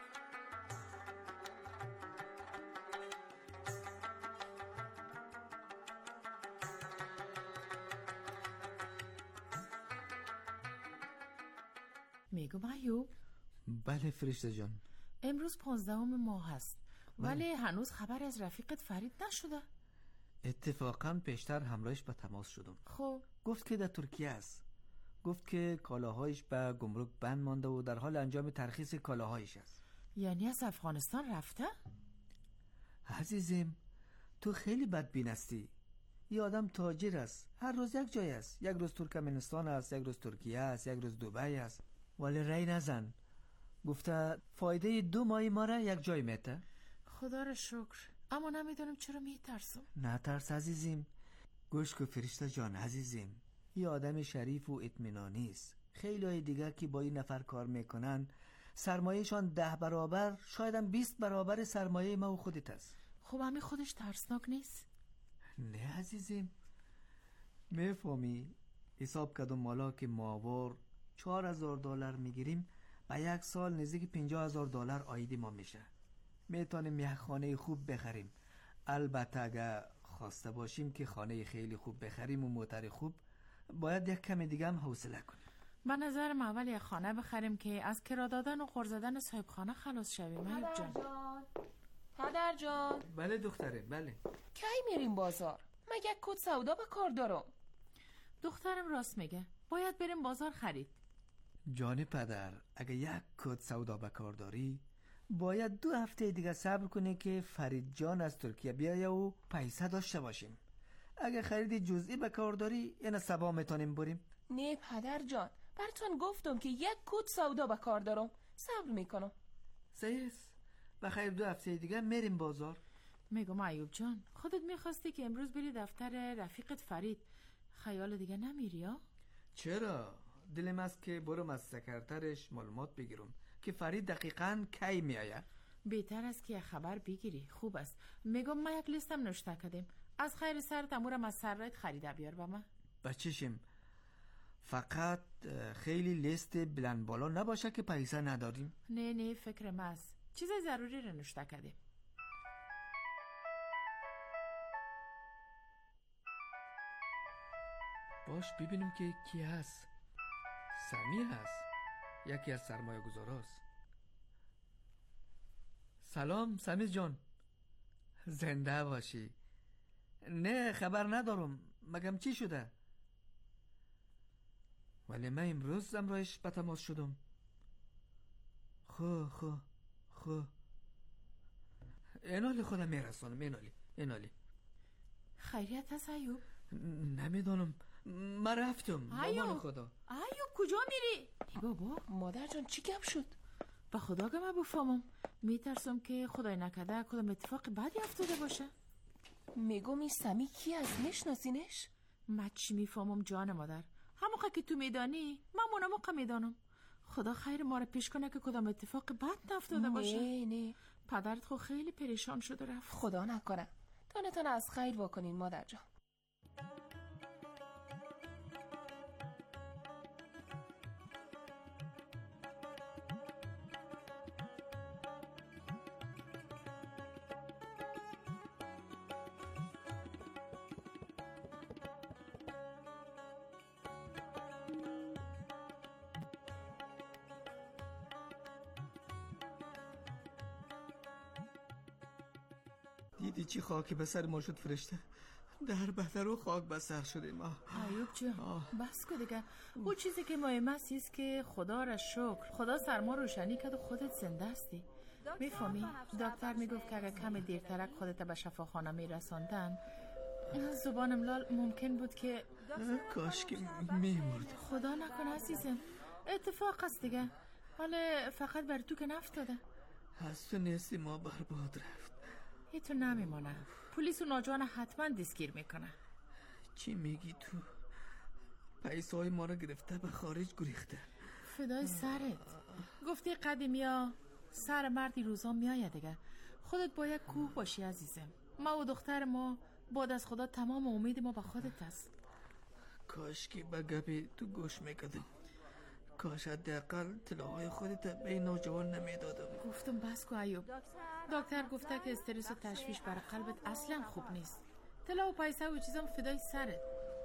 میگم ایوب؟ بله فرشته جان. امروز 15 ماه هست ولی هنوز خبر از رفیقت فرید نشده. اتفاقا پیشتر همراهش به تماس شدم. خب گفت که در ترکیه است. گفت که کالاهایش به گمرک بند مانده و در حال انجام ترخیص کالاهایش است. یعنی از افغانستان رفته؟ عزیزم تو خیلی بدبین هستی. یه آدم تاجر است، هر روز یک جای است. یک روز ترکمنستان است، یک روز ترکیه است، یک روز دبی است. ولی رای نزن. گفته فایده 2 ماه ما را یک جای میته. خدا را شکر، اما نمیدونم چرا میترسم. نه ترس عزیزم. گوش کو فرشته جان عزیزم، یه آدم شریف و اطمینانی است. خیلی های دیگر که با این نفر کار میکنن سرمایهشان 10 برابر شاید هم 20 برابر سرمایه ما و خودت است. خب همین خودش ترسناک نیست؟ نه عزیزم، میفهمی حساب کردم مالا که ماهوار $4,000 میگیریم با 1 سال نزدیک $50,000 آیدی ما میشه. میتونیم یک خانه خوب بخریم. البته اگر خواسته باشیم که خانه خیلی خوب بخریم و موتر خوب، باید یک کم دیگه هم حوصله کنیم. به نظرم اول یک خانه بخریم که از کرا دادن و قرض دادن صاحب خانه خلاص شویم. ایوب جان. پدر جان. بله دختره بله. کی میریم بازار؟ من یک کت سودا به کار دارم. دخترم راست میگه، باید بریم بازار خرید. جان پدر، اگه یک کت سودا به کار داری باید 2 هفته دیگه صبر کنی که فرید جان از ترکیه بیایه و پیسه داشته باشیم. اگه خرید جزئی به کار داری اینا سبا میتونیم بریم. نه پدر جان، براتون گفتم که یک کت سودا به کار دارم، صبر میکنم. سیس بخیر 2 هفته دیگه میریم بازار. میگم ایوب جان، خودت میخواستی که امروز بری دفتر رفیقت فرید، خیال دیگه نمیری ها؟ چرا؟ دلم است که برم از سکرترش معلومات بگیرم که فرید دقیقاً کی میآید. بهتر است که خبر بگیری. خوب است. میگم ما یک لیستم نوشته کردیم، از خیر سرت امورم از سرت خریده بیار با من. بچشم، فقط خیلی لیست بلند بالا نباشه که پیسه نداریم. نه فکر ما است، چیز ضروری رو نوشته کردیم. باش ببینم که کی هست. سمی هست، یکی از سرمایه گذاراست. سلام سمی جان. زنده باشی. نه خبر ندارم، مگم چی شده؟ ولی من امروز امروزش به تماس شدم. خو اینالی خودم میرسانم. اینالی خیریت هست ایوب؟ نمیدانم، من رفتم. ایوب خدا. ایوب کجا میری؟ ای بابا مادر جان چی گپ شد؟ به خدا که من بفهمم، میترسم که خدای نکرده کدام اتفاق بدی افتاده باشه. میگم این سمی کی از میشناسینش؟ من چی میفهمم جان مادر؟ هموقع که تو میدانی من موقع میدانم. خدا خیر ما رو پیش کنه که کدام اتفاق بد نفتاده باشه. نه پدرت خو خیلی پریشان شده رفت. خدا نکنه. تانتان از خیر واکنین مادر جان. دیدی چی خاکی به سر ما شد فرشته؟ در بهتر و خاک به سر شدیم ما. ایوب جان بس که دیگه. او چیزی که مهم است که خدا را شکر خدا سر ما روشنی کرد و خودت زنده هستی. میفهمی؟ دکتر میگفت که اگر کم دیرترک خودت به شفاخانه میرساندن زبانم لال ممکن بود که کاش که میمرد. خدا نکنه عزیزم، اتفاق است دیگه. ولی فقط بر تو که نفتاده. از تو نیستی ما برباد رفت. ای تو نمیمانه. پلیس و ناجوان حتما دستگیر میکنه. چی میگی تو؟ پیسای ما رو گرفته به خارج گریخته. فدای سرت. گفتی قدیمیا سر مردی روزا میآید دیگه. خودت باید کوه باشی عزیزم. ما و دختر ما بعد از خدا تمام امید ما به خودت است. کاش که به گپی تو گوش میکردم. کاش حداقل طلاهای خودت به این نوجوان نمیدادم. گفتم بس کو ایوب. دکتر گفته که استرس و تشویش برای قلبت اصلا خوب نیست. طلا و پیسه و چیزام فدای سرت.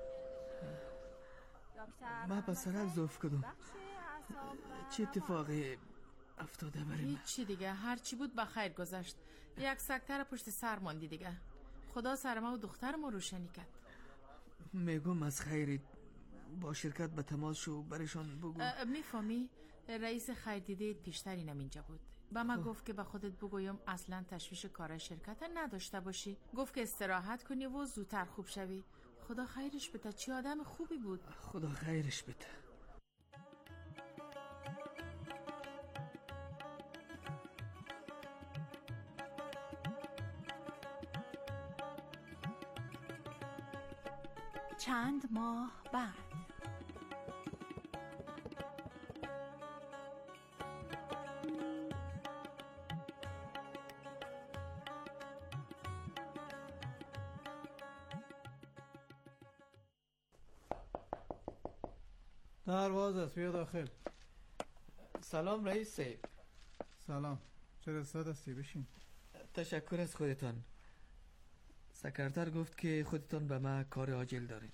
من به سرم زوف کردم. چه اتفاقی افتاده برای من؟ هیچی دیگه. هر چی بود بخیر گذشت. یک سکتر پشت سر ماندی دیگه. خدا سر ما و دختر ما روشنی کرد. میگم از خیرت با شرکت به تماس شو برشان بگو. میفهمی؟ رئیس خیردیده پیشتر اینجا بود. با من گفت که به خودت بگویم اصلا تشویش کار شرکت نداشته باشی. گفت که استراحت کنی و زودتر خوب شوی. خدا خیرش بده. چی آدم خوبی بود. خدا خیرش بده. چند ماه بعد. درواز است، بیا داخل. سلام رئیس صاحب. سلام. چرا ساده هستی؟ بشین. تشکر از خودتان. سکرتر گفت که خودتان به ما کار عاجل دارید.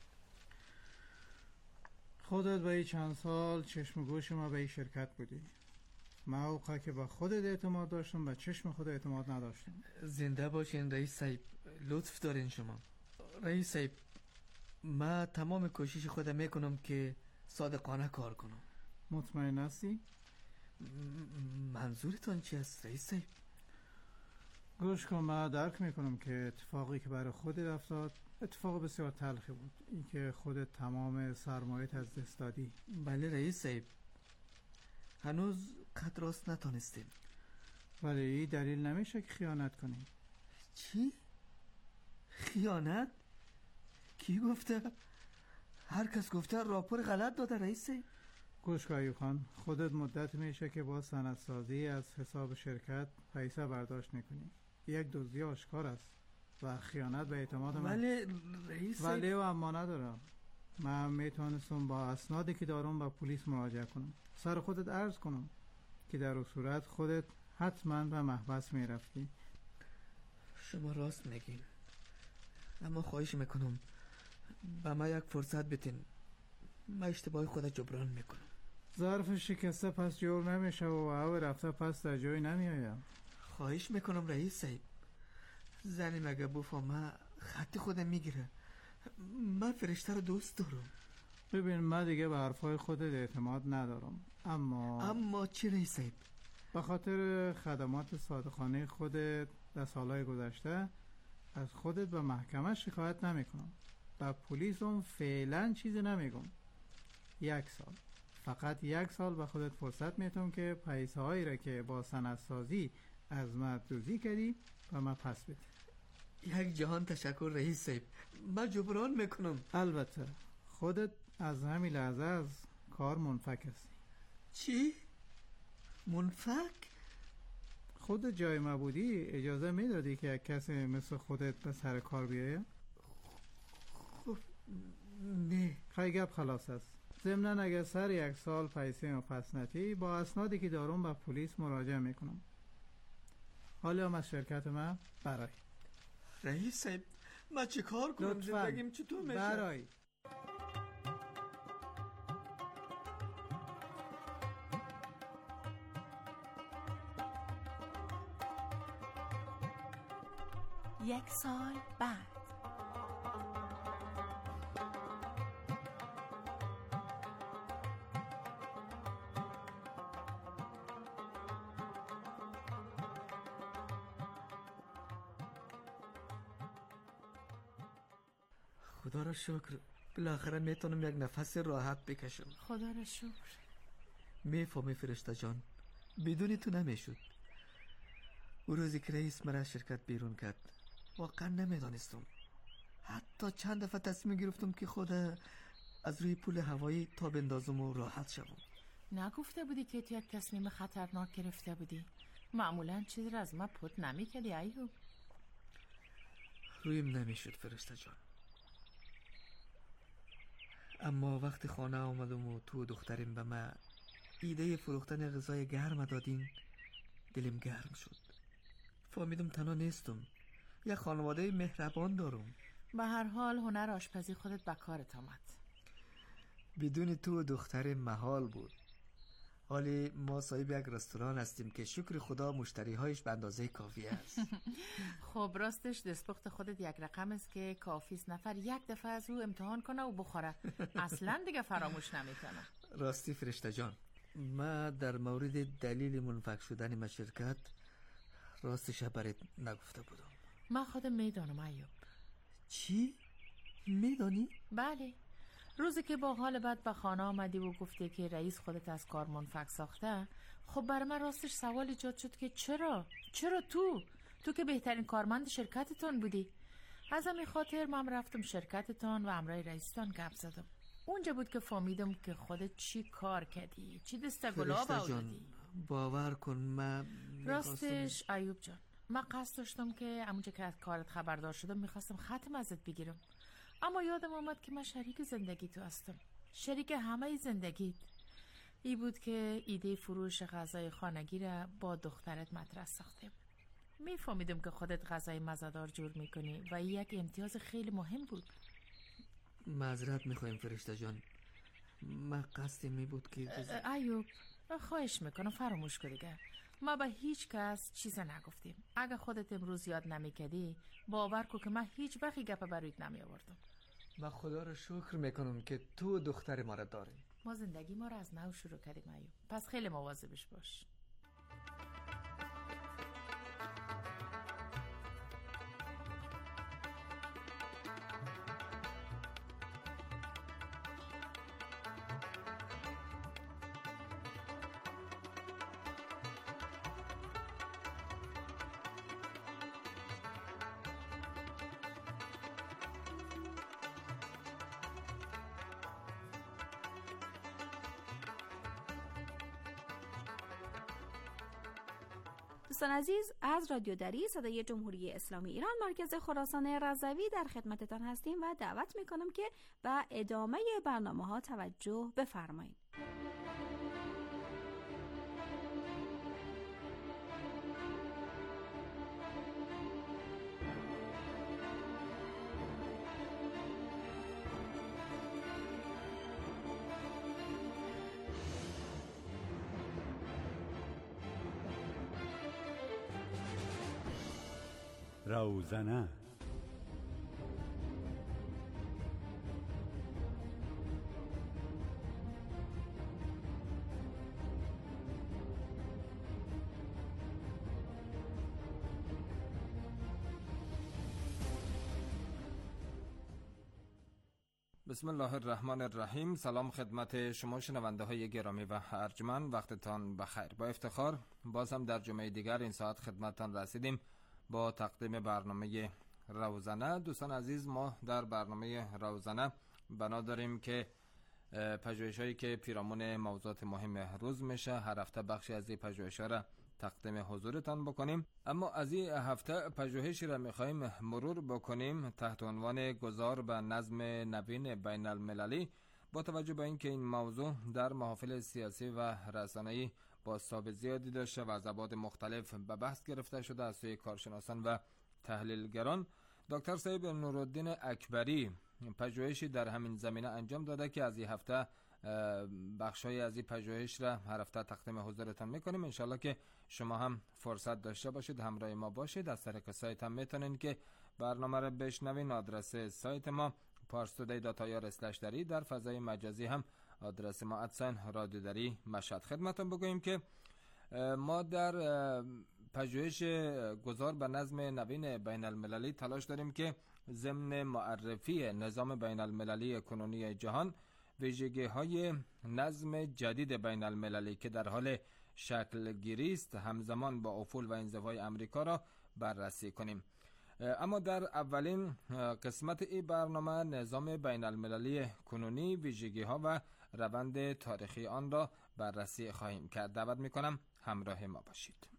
خودت به این چند سال چشم و گوش ما به این شرکت بودی. موقع که به خودت اعتماد داشتم به چشم خود اعتماد نداشتم. زنده باشین رئیس صاحب. لطف دارین شما. رئیس صاحب من تمام کوشش خودم میکنم که صادقانه کار کنم. مطمئن هستی؟ منظورتان چی است رئیس صاحب؟ گوش کن، من درک میکنم که اتفاقی که برای خودت افتاد اتفاق بسیار تلخی بود. اینکه خودت تمام سرمایت از دست دادی. بله رئیس صاحب، هنوز قد راست نتانستیم. ولی این دلیل نمیشه که خیانت کنی. چی؟ خیانت؟ کی گفته؟ هر کس گفته راپور غلط داده رئیس صاحب. گوش کن ایوب خان، خودت مدت میشه که با سندسازی از حساب شرکت پیسه برداشت میکنی. یک دزدی آشکار است و خیانت به اعتماد من. ولی رئیس ولی و اما ندارم. من میتونستم با اسنادی که دارم با پلیس مراجعه کنم، سر خودت عرض کنم که در اون صورت خودت حتما به محبس میرفتی. شما راست میگین، اما خواهش میکنم به ما یک فرصت بتین. من اشتباه خودت جبران میکنم. ظرف شکسته پس جور نمیشه و او رفته پس در جای نمیایم. خواهش میکنم رئیس صاحب. زنی مگه بفهمه خط خودم میگیره. من فرشته رو دوست دارم. ببین من دیگه به حرفای خودت اعتماد ندارم. اما چی رئیس صاحب؟ به خاطر خدمات صادقانه خودت در سالهای گذشته از خودت به محکمه شکایت نمیکنم. به پلیس هم فعلا چیزی نمیگم. 1 سال، فقط 1 سال به خودت فرصت میتونم که پیسه هایی را که با سندسازی از من دزدی کردی و من پس بدی. یک جهان تشکر رئیس صاحب. من جبران میکنم. البته خودت از همین لحظه از کار منفک هستی. چی؟ منفک؟ خودت جای ما بودی اجازه میدادی که یک کسی مثل خودت به سر کار بیایه؟ خب نه. خیلی گپ خلاص است. ضمناً اگر سر 1 سال پیسه ما پس ندی با اسنادی که دارم به پلیس مراجعه میکنم. حالا هم از شرکت من برای. رئیس صاحب من چه کار کنم؟ زندگیم چطور میشه؟ برای. یک سال بعد. خدا را شکر بالاخره میتونم یک نفس راحت بکشم. خدا را شکر. میفهمی فرشته جان، بدون تو نمیشد. او روزی که رئیس مرا شرکت بیرون کرد واقعا نمیدانستم. حتی چند دفعه تصمیم گرفتم که خود از روی پول هوایی تا بندازم و راحت شوم. نگفته بودی که تو یک تصمیم خطرناک گرفته بودی؟ معمولا چیزی را از ما پت نمیکردی ایوب. رویم نمیشد فرشته جان. اما وقتی خانه آمدم و تو دخترم به من ایده فروختن غذای گرم دادین دلم گرم شد. فهمیدم تنها نیستم، یک خانواده مهربان دارم. به هر حال هنر آشپزی خودت به کارت آمد. بدون تو دخترم محال بود. حالی ما صاحب یک رستوران هستیم که شکر خدا مشتری هایش به اندازه کافی است. خب راستش دستپخت خودت یک رقم است که کافی است نفر یک دفعه از او امتحان کنه و بخوره. اصلا دیگه فراموش نمیکنه. راستی فرشته جان، ما در مورد دلیل منفک شدن ما شرکت راستش برات نگفته بودم. من خودم میدانم ایوب. چی؟ میدانی؟ بله. روزی که با حال بد به خانه آمدی و گفتی که رئیس خودت از کار منفک ساخته، خب برای من راستش سوال ایجاد شد که چرا تو که بهترین کارمند شرکتتان بودی. از همین خاطر من رفتم شرکتتان و امرای رئیستان گپ زدم. اونجا بود که فهمیدم که خودت چی کار کردی، چی دسته گلاب آوردی. باور کن من راستش ایوب جان، من قصد داشتم که همونجا که از کارت خبردار شدم میخواستم ختم ازت بگیرم، اما یادم آمد که من شریک زندگی تو هستم، شریک همه زندگیت. ای بود که ایده فروش غذای خانگی را با دخترت مطرح ساختیم. میفهمیدم که خودت غذای مزه‌دار جور میکنی و این یک امتیاز خیلی مهم بود. معذرت میخوایم فرشته جان، من قصدی می بود که ایوب خواهش میکنم فراموش کن دیگه. ما به هیچ کس چیز نگفتیم. اگه خودت امروز یاد نمیکردی باور کن که من هیچ وقتی گپ برایت نمی آوردم. من خدا رو شکر میکنم که تو دختر ما را داری. ما زندگی ما را از نو شروع کردیم ایوب، پس خیلی مواظبش باش. دوستان عزیز، از رادیو دری صدای جمهوری اسلامی ایران مرکز خراسان رضوی در خدمتتان هستیم و دعوت میکنم که به ادامه برنامه ها توجه بفرمایید. روزنه بسم الله الرحمن الرحیم. سلام خدمت شما شنونده های گرامی و ارجمند، وقتتان بخیر. با افتخار باز هم در جمعه دیگر این ساعت خدمتتان رسیدیم با تقدیم برنامه روزنه. دوستان عزیز، ما در برنامه روزنه بنا داریم که پژوهش‌هایی که پیرامون موضوعات مهم روز میشه، هر هفته بخشی از این پژوهش‌ها را تقدیم حضورتان بکنیم. اما از این هفته پژوهشی را می‌خوایم مرور بکنیم تحت عنوان گذار به نظم نوین بین المللی، با توجه به اینکه این موضوع در محافل سیاسی و رسانه‌ای بازتاب زیادی داشته و از ابعاد مختلف به بحث گرفته شده از سوی کارشناسان و تحلیلگران. دکتر صاحب نورالدین اکبری پژوهشی در همین زمینه انجام داده که از این هفته بخشای از این پژوهش را هر هفته تقدیم حضورتان میکنیم. انشالله که شما هم فرصت داشته باشید همراه ما باشید. از طریق سایت هم میتونین که برنامه را بشنوین. آدرس سایت ما parstoday.ir/dari، در فضای مجازی هم آدرس ما @رادیو دری مشهد. خدمتتون بگوییم که ما در پژوهش گذار به نظم نوین بین المللی تلاش داریم که ضمن معرفی نظام بین المللی کنونی جهان، ویژگی های نظم جدید بین المللی که در حال شکل گیری است همزمان با افول و انزوای امریکا را بررسی کنیم. اما در اولین قسمت این برنامه نظام بین المللی کنونی، ویژگی ها و روند تاریخی آن را بررسی خواهیم کرد. دعوت میکنم همراه ما باشید.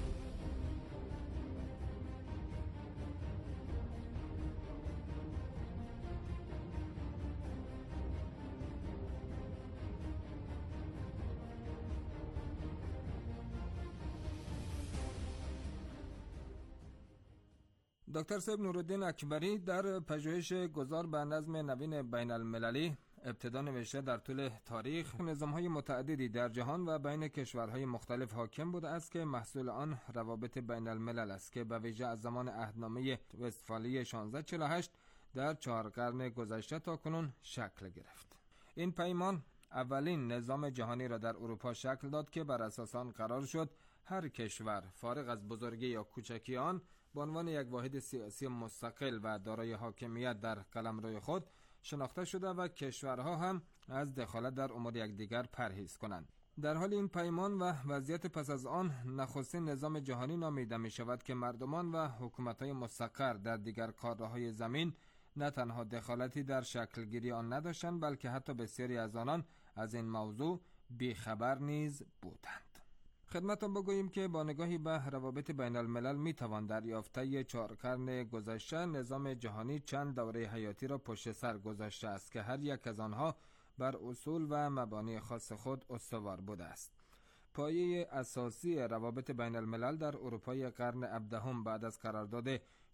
دکتر صاحب نورالدین اکبری در پژوهش گذار به نظم نوین بین المللی ابتدا نوشته در طول تاریخ نظام‌های متعددی در جهان و بین کشورهای مختلف حاکم بوده است که محصول آن روابط بین الملل است که به ویژه از زمان عهدنامه وستفالی 1648 در 4 قرن گذشته تا کنون شکل گرفت. این پیمان اولین نظام جهانی را در اروپا شکل داد که بر اساس آن قرار شد هر کشور فارغ از بزرگی یا کوچکی آن به عنوان یک واحد سیاسی مستقل و دارای حاکمیت در قلمرو خود شناخته شده و کشورها هم از دخالت در امور یکدیگر پرهیز کنند. در حال این پیمان و وضعیت پس از آن نخستین نظام جهانی نامیده می شود که مردمان و حکومت‌های مستقر در دیگر قاره‌های زمین نه تنها دخالتی در شکلگیری آن نداشتند بلکه حتی بسیاری از آنان از این موضوع بیخبر نیز بودند. خدمتتون بگوییم که با نگاهی به روابط بین الملل می توان دریافت طی 4 قرن گذشته نظام جهانی چند دوره حیاتی را پشت سر گذاشته است که هر یک از آنها بر اصول و مبانی خاص خود استوار بوده است. پایه اساسی روابط بین الملل در اروپای قرن 17 بعد از قرارداد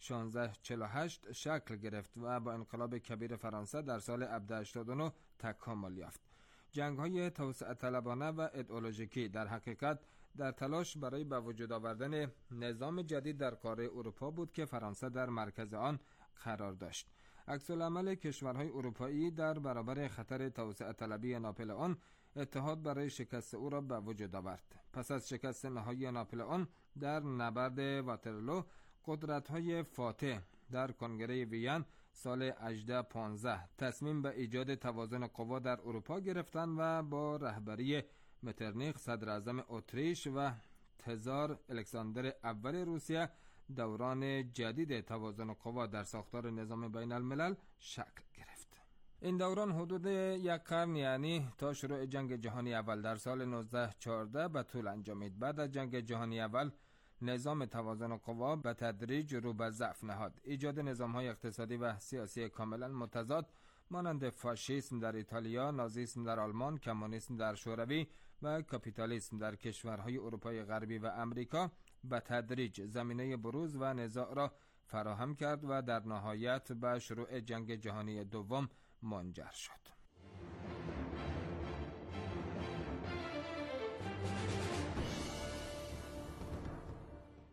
1648 شکل گرفت و با انقلاب کبیر فرانسه در سال 1789 تکامل یافت. جنگ‌های توسعه طلبانه و ایدئولوژیکی در حقیقت در تلاش برای به وجود آوردن نظام جدید در قاره اروپا بود که فرانسه در مرکز آن قرار داشت. عکس العمل کشورهای اروپایی در برابر خطر توسعه طلبی ناپلئون، اتحاد برای شکست او را به وجود آورد. پس از شکست نهایی ناپلئون در نبرد واترلو، قدرت‌های فاتح در کنگره وین سال 1815 تصمیم به ایجاد توازن قوا در اروپا گرفتند و با رهبری مترنیخ صدر اعظم اتریش و تزار الکساندر اول روسیه دوران جدید توازن قوا در ساختار نظام بین الملل شکل گرفت. این دوران حدود 1 قرن یعنی تا شروع جنگ جهانی اول در سال 1914 به طول انجامید. بعد از جنگ جهانی اول نظام توازن قوا به تدریج رو به ضعف نهاد. ایجاد نظام‌های اقتصادی و سیاسی کاملا متضاد مانند فاشیسم در ایتالیا، نازیسم در آلمان، کمونیسم در شوروی و کاپیتالیسم در کشورهای اروپای غربی و امریکا به تدریج زمینه بروز و نزاع را فراهم کرد و در نهایت به شروع جنگ جهانی دوم منجر شد.